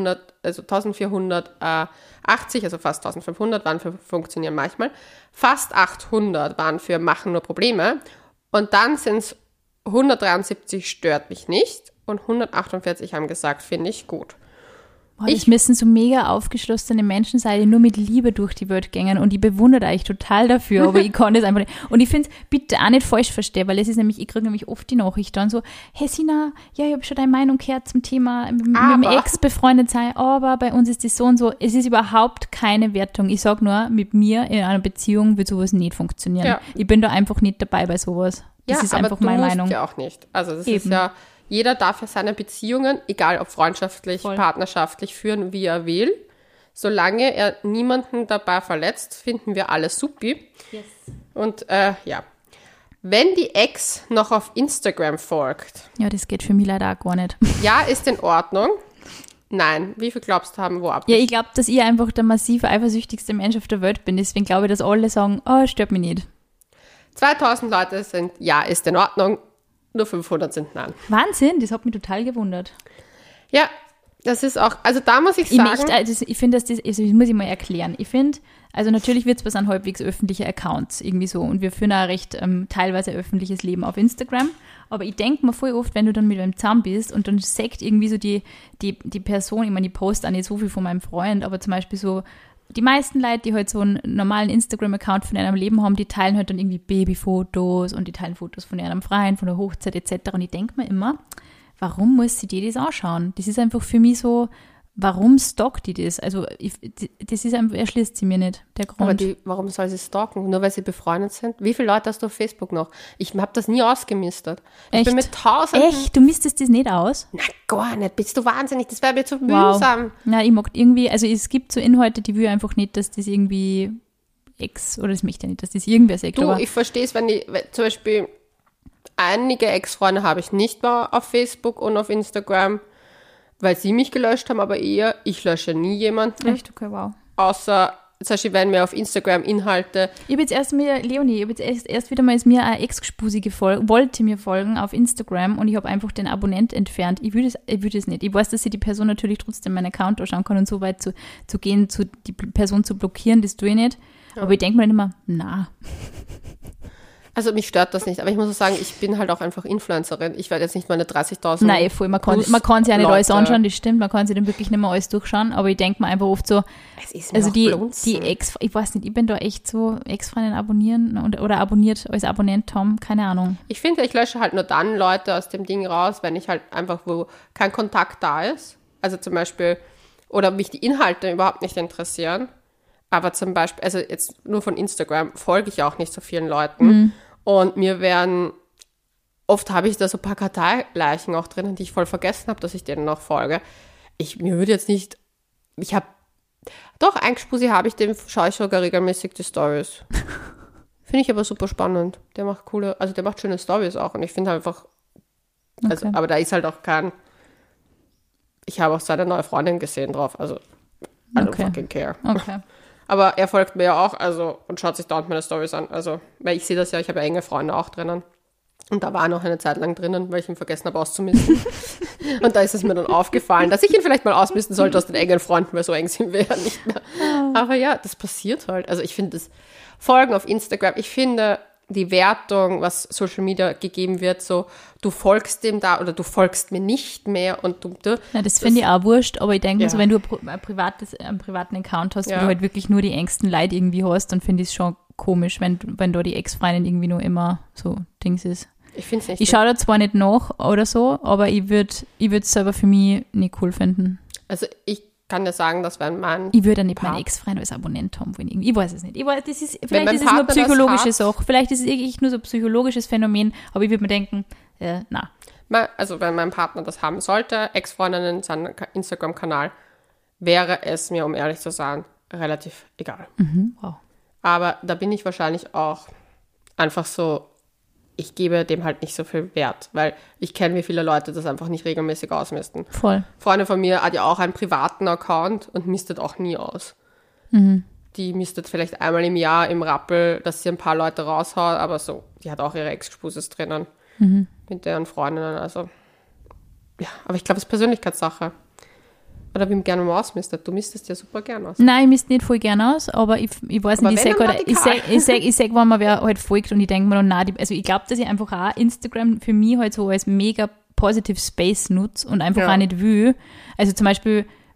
1480, also fast 1500 waren für funktionieren manchmal. Fast 800 waren für machen nur Probleme. Und dann sind es 173 stört mich nicht und 148 haben gesagt, finde ich gut. Das müssen so mega aufgeschlossene Menschen sein, die nur mit Liebe durch die Welt gehen und ich bewundere euch total dafür, aber ich kann das einfach nicht. Und ich finde es bitte auch nicht falsch verstehen, weil es ist nämlich, ich kriege nämlich oft die Nachricht dann so, hey Sina, ja, ich habe schon deine Meinung gehört zum Thema mit dem Ex befreundet sein, aber bei uns ist das so und so. Es ist überhaupt keine Wertung. Ich sage nur, mit mir in einer Beziehung wird sowas nicht funktionieren. Ja. Ich bin da einfach nicht dabei bei sowas. Das ist einfach meine Meinung. Ja, auch nicht. Also das ist ja... Jeder darf ja seine Beziehungen, egal ob freundschaftlich, partnerschaftlich, führen, wie er will. Solange er niemanden dabei verletzt, finden wir alles supi. Yes. Und wenn die Ex noch auf Instagram folgt. Ja, das geht für mich leider auch gar nicht. Ja, ist in Ordnung. Nein, wie viel glaubst du, haben wo ab? Ja, ich glaube, dass ich einfach der massiv eifersüchtigste Mensch auf der Welt bin. Deswegen glaube ich, dass alle sagen, stört mich nicht. 2000 Leute sind, ja, ist in Ordnung. Nur 500 sind nein. Wahnsinn, das hat mich total gewundert. Ja, das ist auch, also da muss ich sagen. Ich finde, das muss ich mal erklären. Ich finde, also natürlich wird es was an halbwegs öffentliche Accounts irgendwie so und wir führen auch recht teilweise öffentliches Leben auf Instagram. Aber ich denke mir voll oft, wenn du dann mit einem zusammen bist und dann sagt irgendwie so die Person, ich meine, ich poste auch nicht so viel von meinem Freund, aber zum Beispiel so, die meisten Leute, die halt so einen normalen Instagram-Account von einem Leben haben, die teilen halt dann irgendwie Babyfotos und die teilen Fotos von ihrem Freien, von der Hochzeit etc. Und ich denke mir immer, warum muss sie die das anschauen? Das ist einfach für mich so, warum stalkt die das? Also das ist einfach, erschließt sie mir nicht, der Grund. Aber warum soll sie stalken? Nur weil sie befreundet sind? Wie viele Leute hast du auf Facebook noch? Ich habe das nie ausgemistet. Ich bin mit Tausenden... Echt? Du mistest das nicht aus? Na, gar nicht. Bist du wahnsinnig? Das wäre mir zu mühsam. Na, ich mag irgendwie, also es gibt so Inhalte, die will einfach nicht, dass das irgendwie oder das möchte ich nicht, dass das irgendwer sagt. Du, ich verstehe es, wenn zum Beispiel einige Ex-Freunde habe ich nicht mehr auf Facebook und auf Instagram, weil sie mich gelöscht haben, aber eher, ich lösche nie jemanden. Echt? Okay, wow. Außer, zum Beispiel, wenn mir auf Instagram Inhalte... Ich habe jetzt erst wieder mal ist mir eine Ex-Gespusi gefolgt, wollte mir folgen auf Instagram und ich habe einfach den Abonnent entfernt. Ich will das nicht. Ich weiß, dass sie die Person natürlich trotzdem meinen Account anschauen kann und so weit zu gehen, die Person zu blockieren, das tue ich nicht. Ja. Aber ich denke mir halt immer, na... Also mich stört das nicht, aber ich muss auch sagen, ich bin halt auch einfach Influencerin. Ich werde jetzt nicht meine 30.000 Nein, voll, man kann sich ja nicht alles anschauen, das stimmt, man kann sich dann wirklich nicht mehr alles durchschauen, aber ich denke mir einfach oft so, es ist mir also die Ex, ich weiß nicht, ich bin da echt so Ex-Freundin abonnieren oder abonniert als Abonnent Tom, keine Ahnung. Ich finde, ich lösche halt nur dann Leute aus dem Ding raus, wenn ich halt einfach, wo kein Kontakt da ist, also zum Beispiel, oder mich die Inhalte überhaupt nicht interessieren. Aber zum Beispiel, also jetzt nur von Instagram folge ich auch nicht so vielen Leuten. Und oft habe ich da so ein paar Karteileichen auch drinnen, die ich voll vergessen habe, dass ich denen noch folge. Mir würde jetzt nicht, ein Gespusi habe ich, dem schaue ich sogar regelmäßig die Stories. Finde ich aber super spannend. Der macht schöne Stories auch. Und ich finde einfach, also, aber da ist halt auch ich habe auch seine neue Freundin gesehen drauf, also I don't fucking care. Okay. Aber er folgt mir ja auch, also, und schaut sich dauernd meine Storys an. Also, weil ich sehe das ja, ich habe ja enge Freunde auch drinnen. Und da war er noch eine Zeit lang drinnen, weil ich ihn vergessen habe auszumisten. Und da ist es mir dann aufgefallen, dass ich ihn vielleicht mal ausmisten sollte aus den engen Freunden, weil so eng sind wir ja nicht mehr. Aber ja, das passiert halt. Also ich finde das Folgen auf Instagram, ich finde die Wertung, was Social Media gegeben wird, so, du folgst dem da oder du folgst mir nicht mehr und Ja, das finde ich auch wurscht, aber ich denke, so, wenn du einen privaten Account hast, wo du halt wirklich nur die engsten Leute irgendwie hast, dann finde ich es schon komisch, wenn da die Ex-Freundin irgendwie nur immer so Dings ist. Ich finde es nicht. Ich schaue da zwar nicht nach oder so, aber ich würde es selber für mich nicht cool finden. Also ich kann dir sagen, dass wenn man... Ich würde nicht meinen Ex-Freund als Abonnent haben wollen. Ich weiß es nicht. Vielleicht ist es nur eine psychologische Sache. Vielleicht ist es wirklich nur so ein psychologisches Phänomen, aber ich würde mir denken, na. Also wenn mein Partner das haben sollte, Ex-Freundinnen, seinen Instagram-Kanal, wäre es mir, um ehrlich zu sein, relativ egal. Wow. Aber da bin ich wahrscheinlich auch einfach so, ich gebe dem halt nicht so viel Wert, weil ich kenne, wie viele Leute das einfach nicht regelmäßig ausmisten. Voll. Freunde von mir hat ja auch einen privaten Account und mistet auch nie aus. Die mistet vielleicht einmal im Jahr im Rappel, dass sie ein paar Leute raushaut, aber so, die hat auch ihre Ex-Spuses drinnen mit deren Freundinnen, also ja, aber ich glaube, es ist Persönlichkeitssache. Oder wie man gerne mal ausmistet. Du mistest ja super gerne aus. Nein, ich misst nicht voll gerne aus, aber ich weiß nicht, ich sag, wenn man wer halt folgt und ich denke mir dann, nein, also ich glaube, dass ich einfach auch Instagram für mich halt so als mega positive Space nutze und einfach auch nicht will. Also zum Beispiel,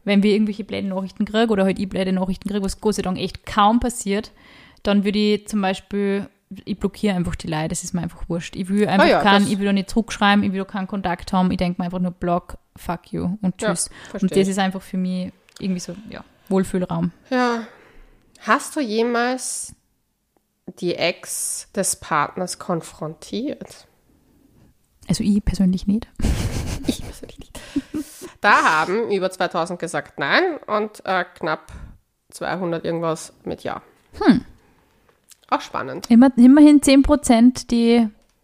wenn wir irgendwelche blöden Nachrichten kriegen oder halt ich blöde Nachrichten kriege, was Gott sei Dank echt kaum passiert, dann würde ich zum Beispiel, ich blockiere einfach die Leute, das ist mir einfach wurscht. Ich will einfach ich will da nicht zurückschreiben, ich will da keinen Kontakt haben, ich denke mir einfach nur Block, fuck you und tschüss. Ja, und das ist einfach für mich irgendwie so, Wohlfühlraum. Ja. Hast du jemals die Ex des Partners konfrontiert? Also ich persönlich nicht. Ich persönlich nicht. Da haben über 2000 gesagt nein und knapp 200 irgendwas mit ja. Auch spannend. Immerhin 10%, die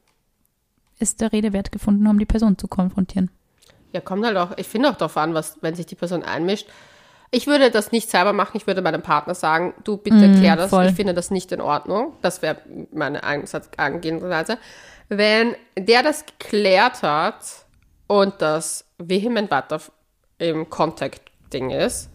es der Rede wert gefunden haben, die Person zu konfrontieren. Ja, kommt halt auch, ich finde auch darauf an, wenn sich die Person einmischt. Ich würde das nicht selber machen, ich würde meinem Partner sagen, du bitte klär das, voll. Ich finde das nicht in Ordnung. Das wäre meine Angehensweise. Wenn der das geklärt hat und das vehement weiter im Contact-Ding ist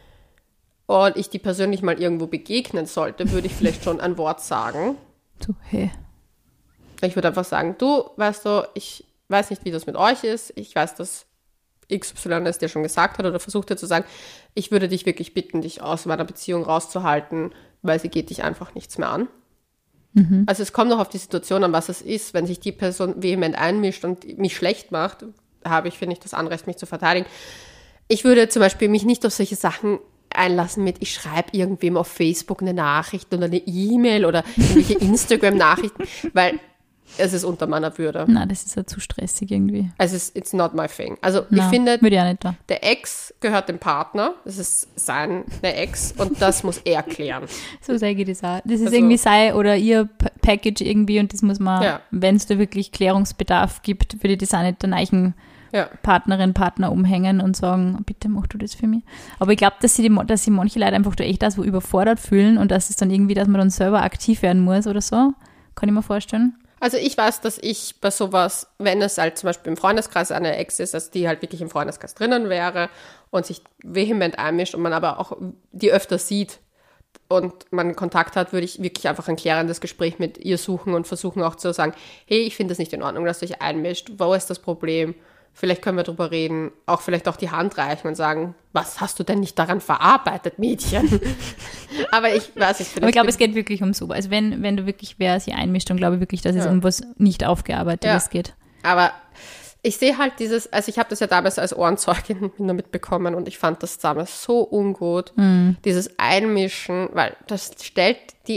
und ich die persönlich mal irgendwo begegnen sollte, würde ich vielleicht schon ein Wort sagen. So, hey. Ich würde einfach sagen, du, weißt du, ich weiß nicht, wie das mit euch ist. Ich weiß, dass XY es dir schon gesagt hat oder versucht hat zu sagen, ich würde dich wirklich bitten, dich aus meiner Beziehung rauszuhalten, weil sie geht dich einfach nichts mehr an. Also es kommt noch auf die Situation an, was es ist. Wenn sich die Person vehement einmischt und mich schlecht macht, finde ich, das Anrecht, mich zu verteidigen. Ich würde zum Beispiel mich nicht auf solche Sachen einlassen mit, ich schreibe irgendwem auf Facebook eine Nachricht oder eine E-Mail oder irgendwelche Instagram-Nachrichten, weil es ist unter meiner Würde. Nein, das ist ja zu stressig irgendwie. Also it's not my thing. Also ich finde, würde ich auch nicht da. Der Ex gehört dem Partner, das ist seine Ex und das muss er klären. So sage ich das auch. Das ist irgendwie sein oder ihr Package irgendwie und das muss man, wenn es da wirklich Klärungsbedarf gibt, würde ich das auch nicht der neuen Partner umhängen und sagen, bitte mach du das für mich. Aber ich glaube, dass sie manche Leute einfach da echt so überfordert fühlen und dass es dann irgendwie, dass man dann selber aktiv werden muss oder so. Kann ich mir vorstellen. Also ich weiß, dass ich bei sowas, wenn es halt zum Beispiel im Freundeskreis eine Ex ist, dass die halt wirklich im Freundeskreis drinnen wäre und sich vehement einmischt und man aber auch die öfter sieht und man Kontakt hat, würde ich wirklich einfach ein klärendes Gespräch mit ihr suchen und versuchen auch zu sagen, hey, ich finde das nicht in Ordnung, dass du dich einmischt, wo ist das Problem? Vielleicht können wir drüber reden, auch vielleicht auch die Hand reichen und sagen, was hast du denn nicht daran verarbeitet, Mädchen? Aber ich weiß nicht. Aber ich glaube, es geht wirklich um so. Also wenn du wirklich wer sich einmischt, dann glaube ich wirklich, dass es um was nicht Aufgearbeitetes geht. Aber ich sehe halt also ich habe das ja damals als Ohrenzeugin nur mitbekommen und ich fand das damals so ungut, dieses Einmischen, weil das stellt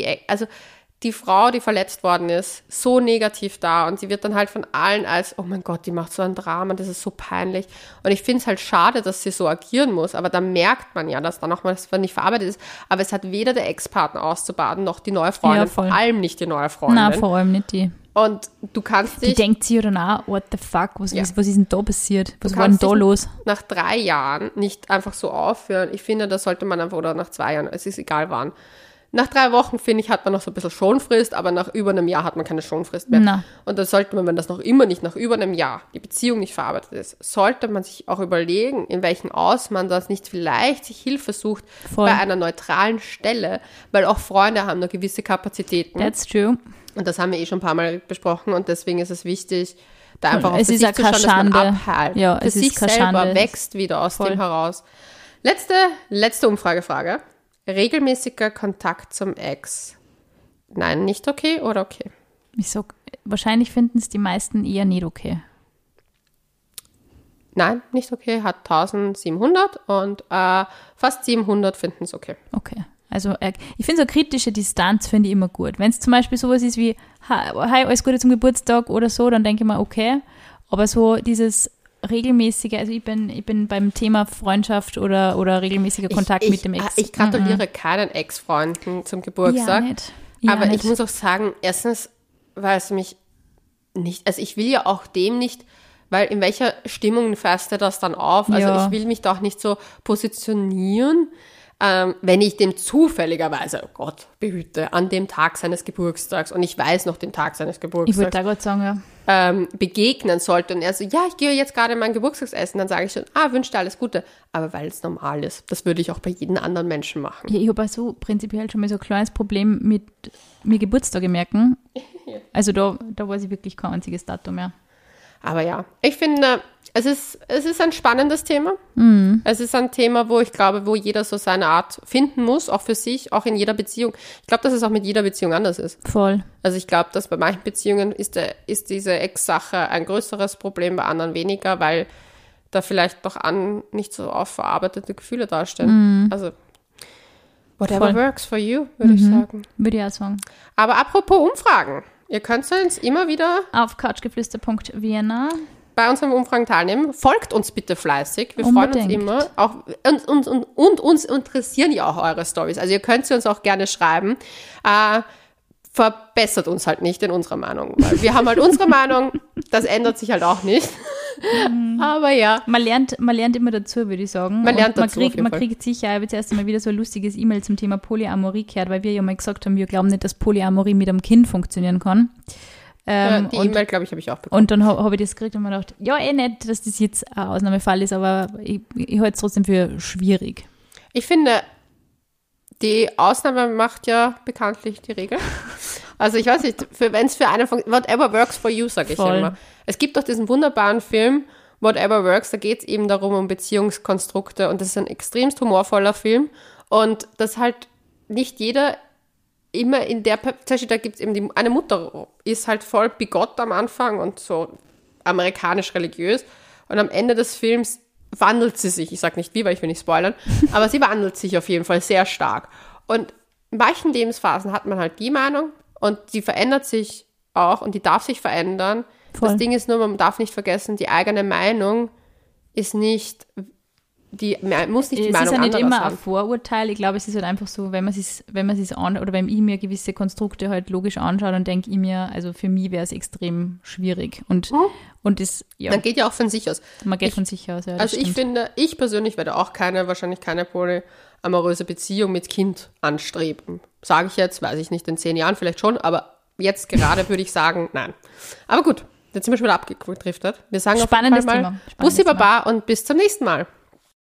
die Frau, die verletzt worden ist, so negativ da und sie wird dann halt von allen als, oh mein Gott, die macht so ein Drama, das ist so peinlich. Und ich finde es halt schade, dass sie so agieren muss, aber da merkt man ja, dass da nochmal das nicht verarbeitet ist. Aber es hat weder der Ex-Partner auszubaden, noch die neue Freundin, vor allem nicht die neue Freundin. Nein, vor allem nicht die. Und du kannst dich... Die denkt sich oder na, what the fuck, was ist denn da passiert? Was war denn da los? Nach 3 Jahren nicht einfach so aufhören. Ich finde, da sollte man einfach, oder nach 2 Jahren, es ist egal wann. Nach 3 Wochen, finde ich, hat man noch so ein bisschen Schonfrist, aber nach über einem Jahr hat man keine Schonfrist mehr. Na. Und da sollte man, wenn das noch immer nicht nach über einem Jahr die Beziehung nicht verarbeitet ist, sollte man sich auch überlegen, in welchem Ausmaß das nicht vielleicht sich Hilfe sucht bei einer neutralen Stelle, weil auch Freunde haben nur gewisse Kapazitäten. That's true. Und das haben wir schon ein paar Mal besprochen und deswegen ist es wichtig, da einfach auf sich zu schauen, dass man abhält. Ja, für sich selber wächst wieder aus dem heraus. Letzte Umfragefrage. Regelmäßiger Kontakt zum Ex. Nein, nicht okay oder okay? Ich sag, wahrscheinlich finden es die meisten eher nicht okay. Nein, nicht okay, hat 1700 und fast 700 finden es okay. Okay, also ich finde so kritische Distanz finde ich immer gut. Wenn es zum Beispiel sowas ist wie, hi, alles Gute zum Geburtstag oder so, dann denke ich mir, okay. Aber so dieses regelmäßige, also ich bin beim Thema Freundschaft oder regelmäßiger Kontakt mit dem Ex. Ich gratuliere keinen Ex-Freunden zum Geburtstag. Aber ich muss auch sagen, erstens, weil es mich nicht, also ich will ja auch dem nicht, weil in welcher Stimmung fährst du das dann auf? Also ich will mich doch nicht so positionieren, wenn ich dem zufälligerweise, oh Gott, behüte, an dem Tag seines Geburtstags und ich weiß noch den Tag seines Geburtstags. Ich würde da gerade sagen, ja. Begegnen sollte und er so, ja, ich gehe jetzt gerade mein Geburtstagsessen, dann sage ich schon, wünsche dir alles Gute. Aber weil es normal ist. Das würde ich auch bei jedem anderen Menschen machen. Ja, ich habe auch so prinzipiell schon mal so ein kleines Problem mit mir Geburtstage merken. Also da weiß ich wirklich kein einziges Datum mehr. Aber ja, ich finde, es ist ein spannendes Thema. Es ist ein Thema, wo ich glaube, wo jeder so seine Art finden muss, auch für sich, auch in jeder Beziehung. Ich glaube, dass es auch mit jeder Beziehung anders ist. Voll. Also ich glaube, dass bei manchen Beziehungen ist diese Ex-Sache ein größeres Problem, bei anderen weniger, weil da vielleicht doch nicht so oft verarbeitete Gefühle dastehen. Also whatever works for you, würde ich sagen. Würde ich auch sagen. Aber apropos Umfragen. Ihr könnt uns immer wieder auf couchgeflüster.vienna bei unseren Umfragen teilnehmen. Folgt uns bitte fleißig. Wir freuen uns immer. Auch, und uns interessieren ja auch eure Storys. Also ihr könnt sie uns auch gerne schreiben. Verbessert uns halt nicht in unserer Meinung. Weil wir haben halt unsere Meinung. Das ändert sich halt auch nicht. Aber ja. Man lernt immer dazu, würde ich sagen. Man kriegt sicher, ich habe jetzt erst einmal wieder so ein lustiges E-Mail zum Thema Polyamorie gehört, weil wir ja mal gesagt haben, wir glauben nicht, dass Polyamorie mit einem Kind funktionieren kann. Die E-Mail, glaube ich, habe ich auch bekommen. Und dann habe ich das gekriegt und mir gedacht, ja, nicht, dass das jetzt ein Ausnahmefall ist, aber ich halte es trotzdem für schwierig. Ich finde, die Ausnahme macht ja bekanntlich die Regel. Also ich weiß nicht, wenn es für einen von whatever works for you, sage ich immer. Es gibt doch diesen wunderbaren Film, Whatever Works, da geht es eben darum, um Beziehungskonstrukte und das ist ein extremst humorvoller Film und das halt nicht jeder immer in der, zum da gibt es eben eine Mutter, ist halt voll bigott am Anfang und so amerikanisch-religiös und am Ende des Films wandelt sie sich, ich sage nicht wie, weil ich will nicht spoilern, aber sie wandelt sich auf jeden Fall sehr stark und in manchen Lebensphasen hat man halt die Meinung und die verändert sich auch und die darf sich verändern. Voll. Das Ding ist nur, man darf nicht vergessen, die eigene Meinung ist nicht, muss nicht die Meinung anderer sein. Es ist ja nicht immer ein Vorurteil. Ich glaube, es ist halt einfach so, wenn man es oder wenn ich mir gewisse Konstrukte halt logisch anschaue, dann denke ich mir, also für mich wäre es extrem schwierig. Und das, ja. Man geht ja auch von sich aus. Man geht von sich aus, ja. Also ich finde, ich persönlich werde auch wahrscheinlich keine polyamoröse Beziehung mit Kind anstreben. Sage ich jetzt, weiß ich nicht, in 10 Jahren vielleicht schon, aber jetzt gerade würde ich sagen, nein. Aber gut. Jetzt sind wir schon wieder abgedriftet. Wir sagen Spannendes auf jeden Fall mal Thema. Bussi Baba und bis zum nächsten Mal.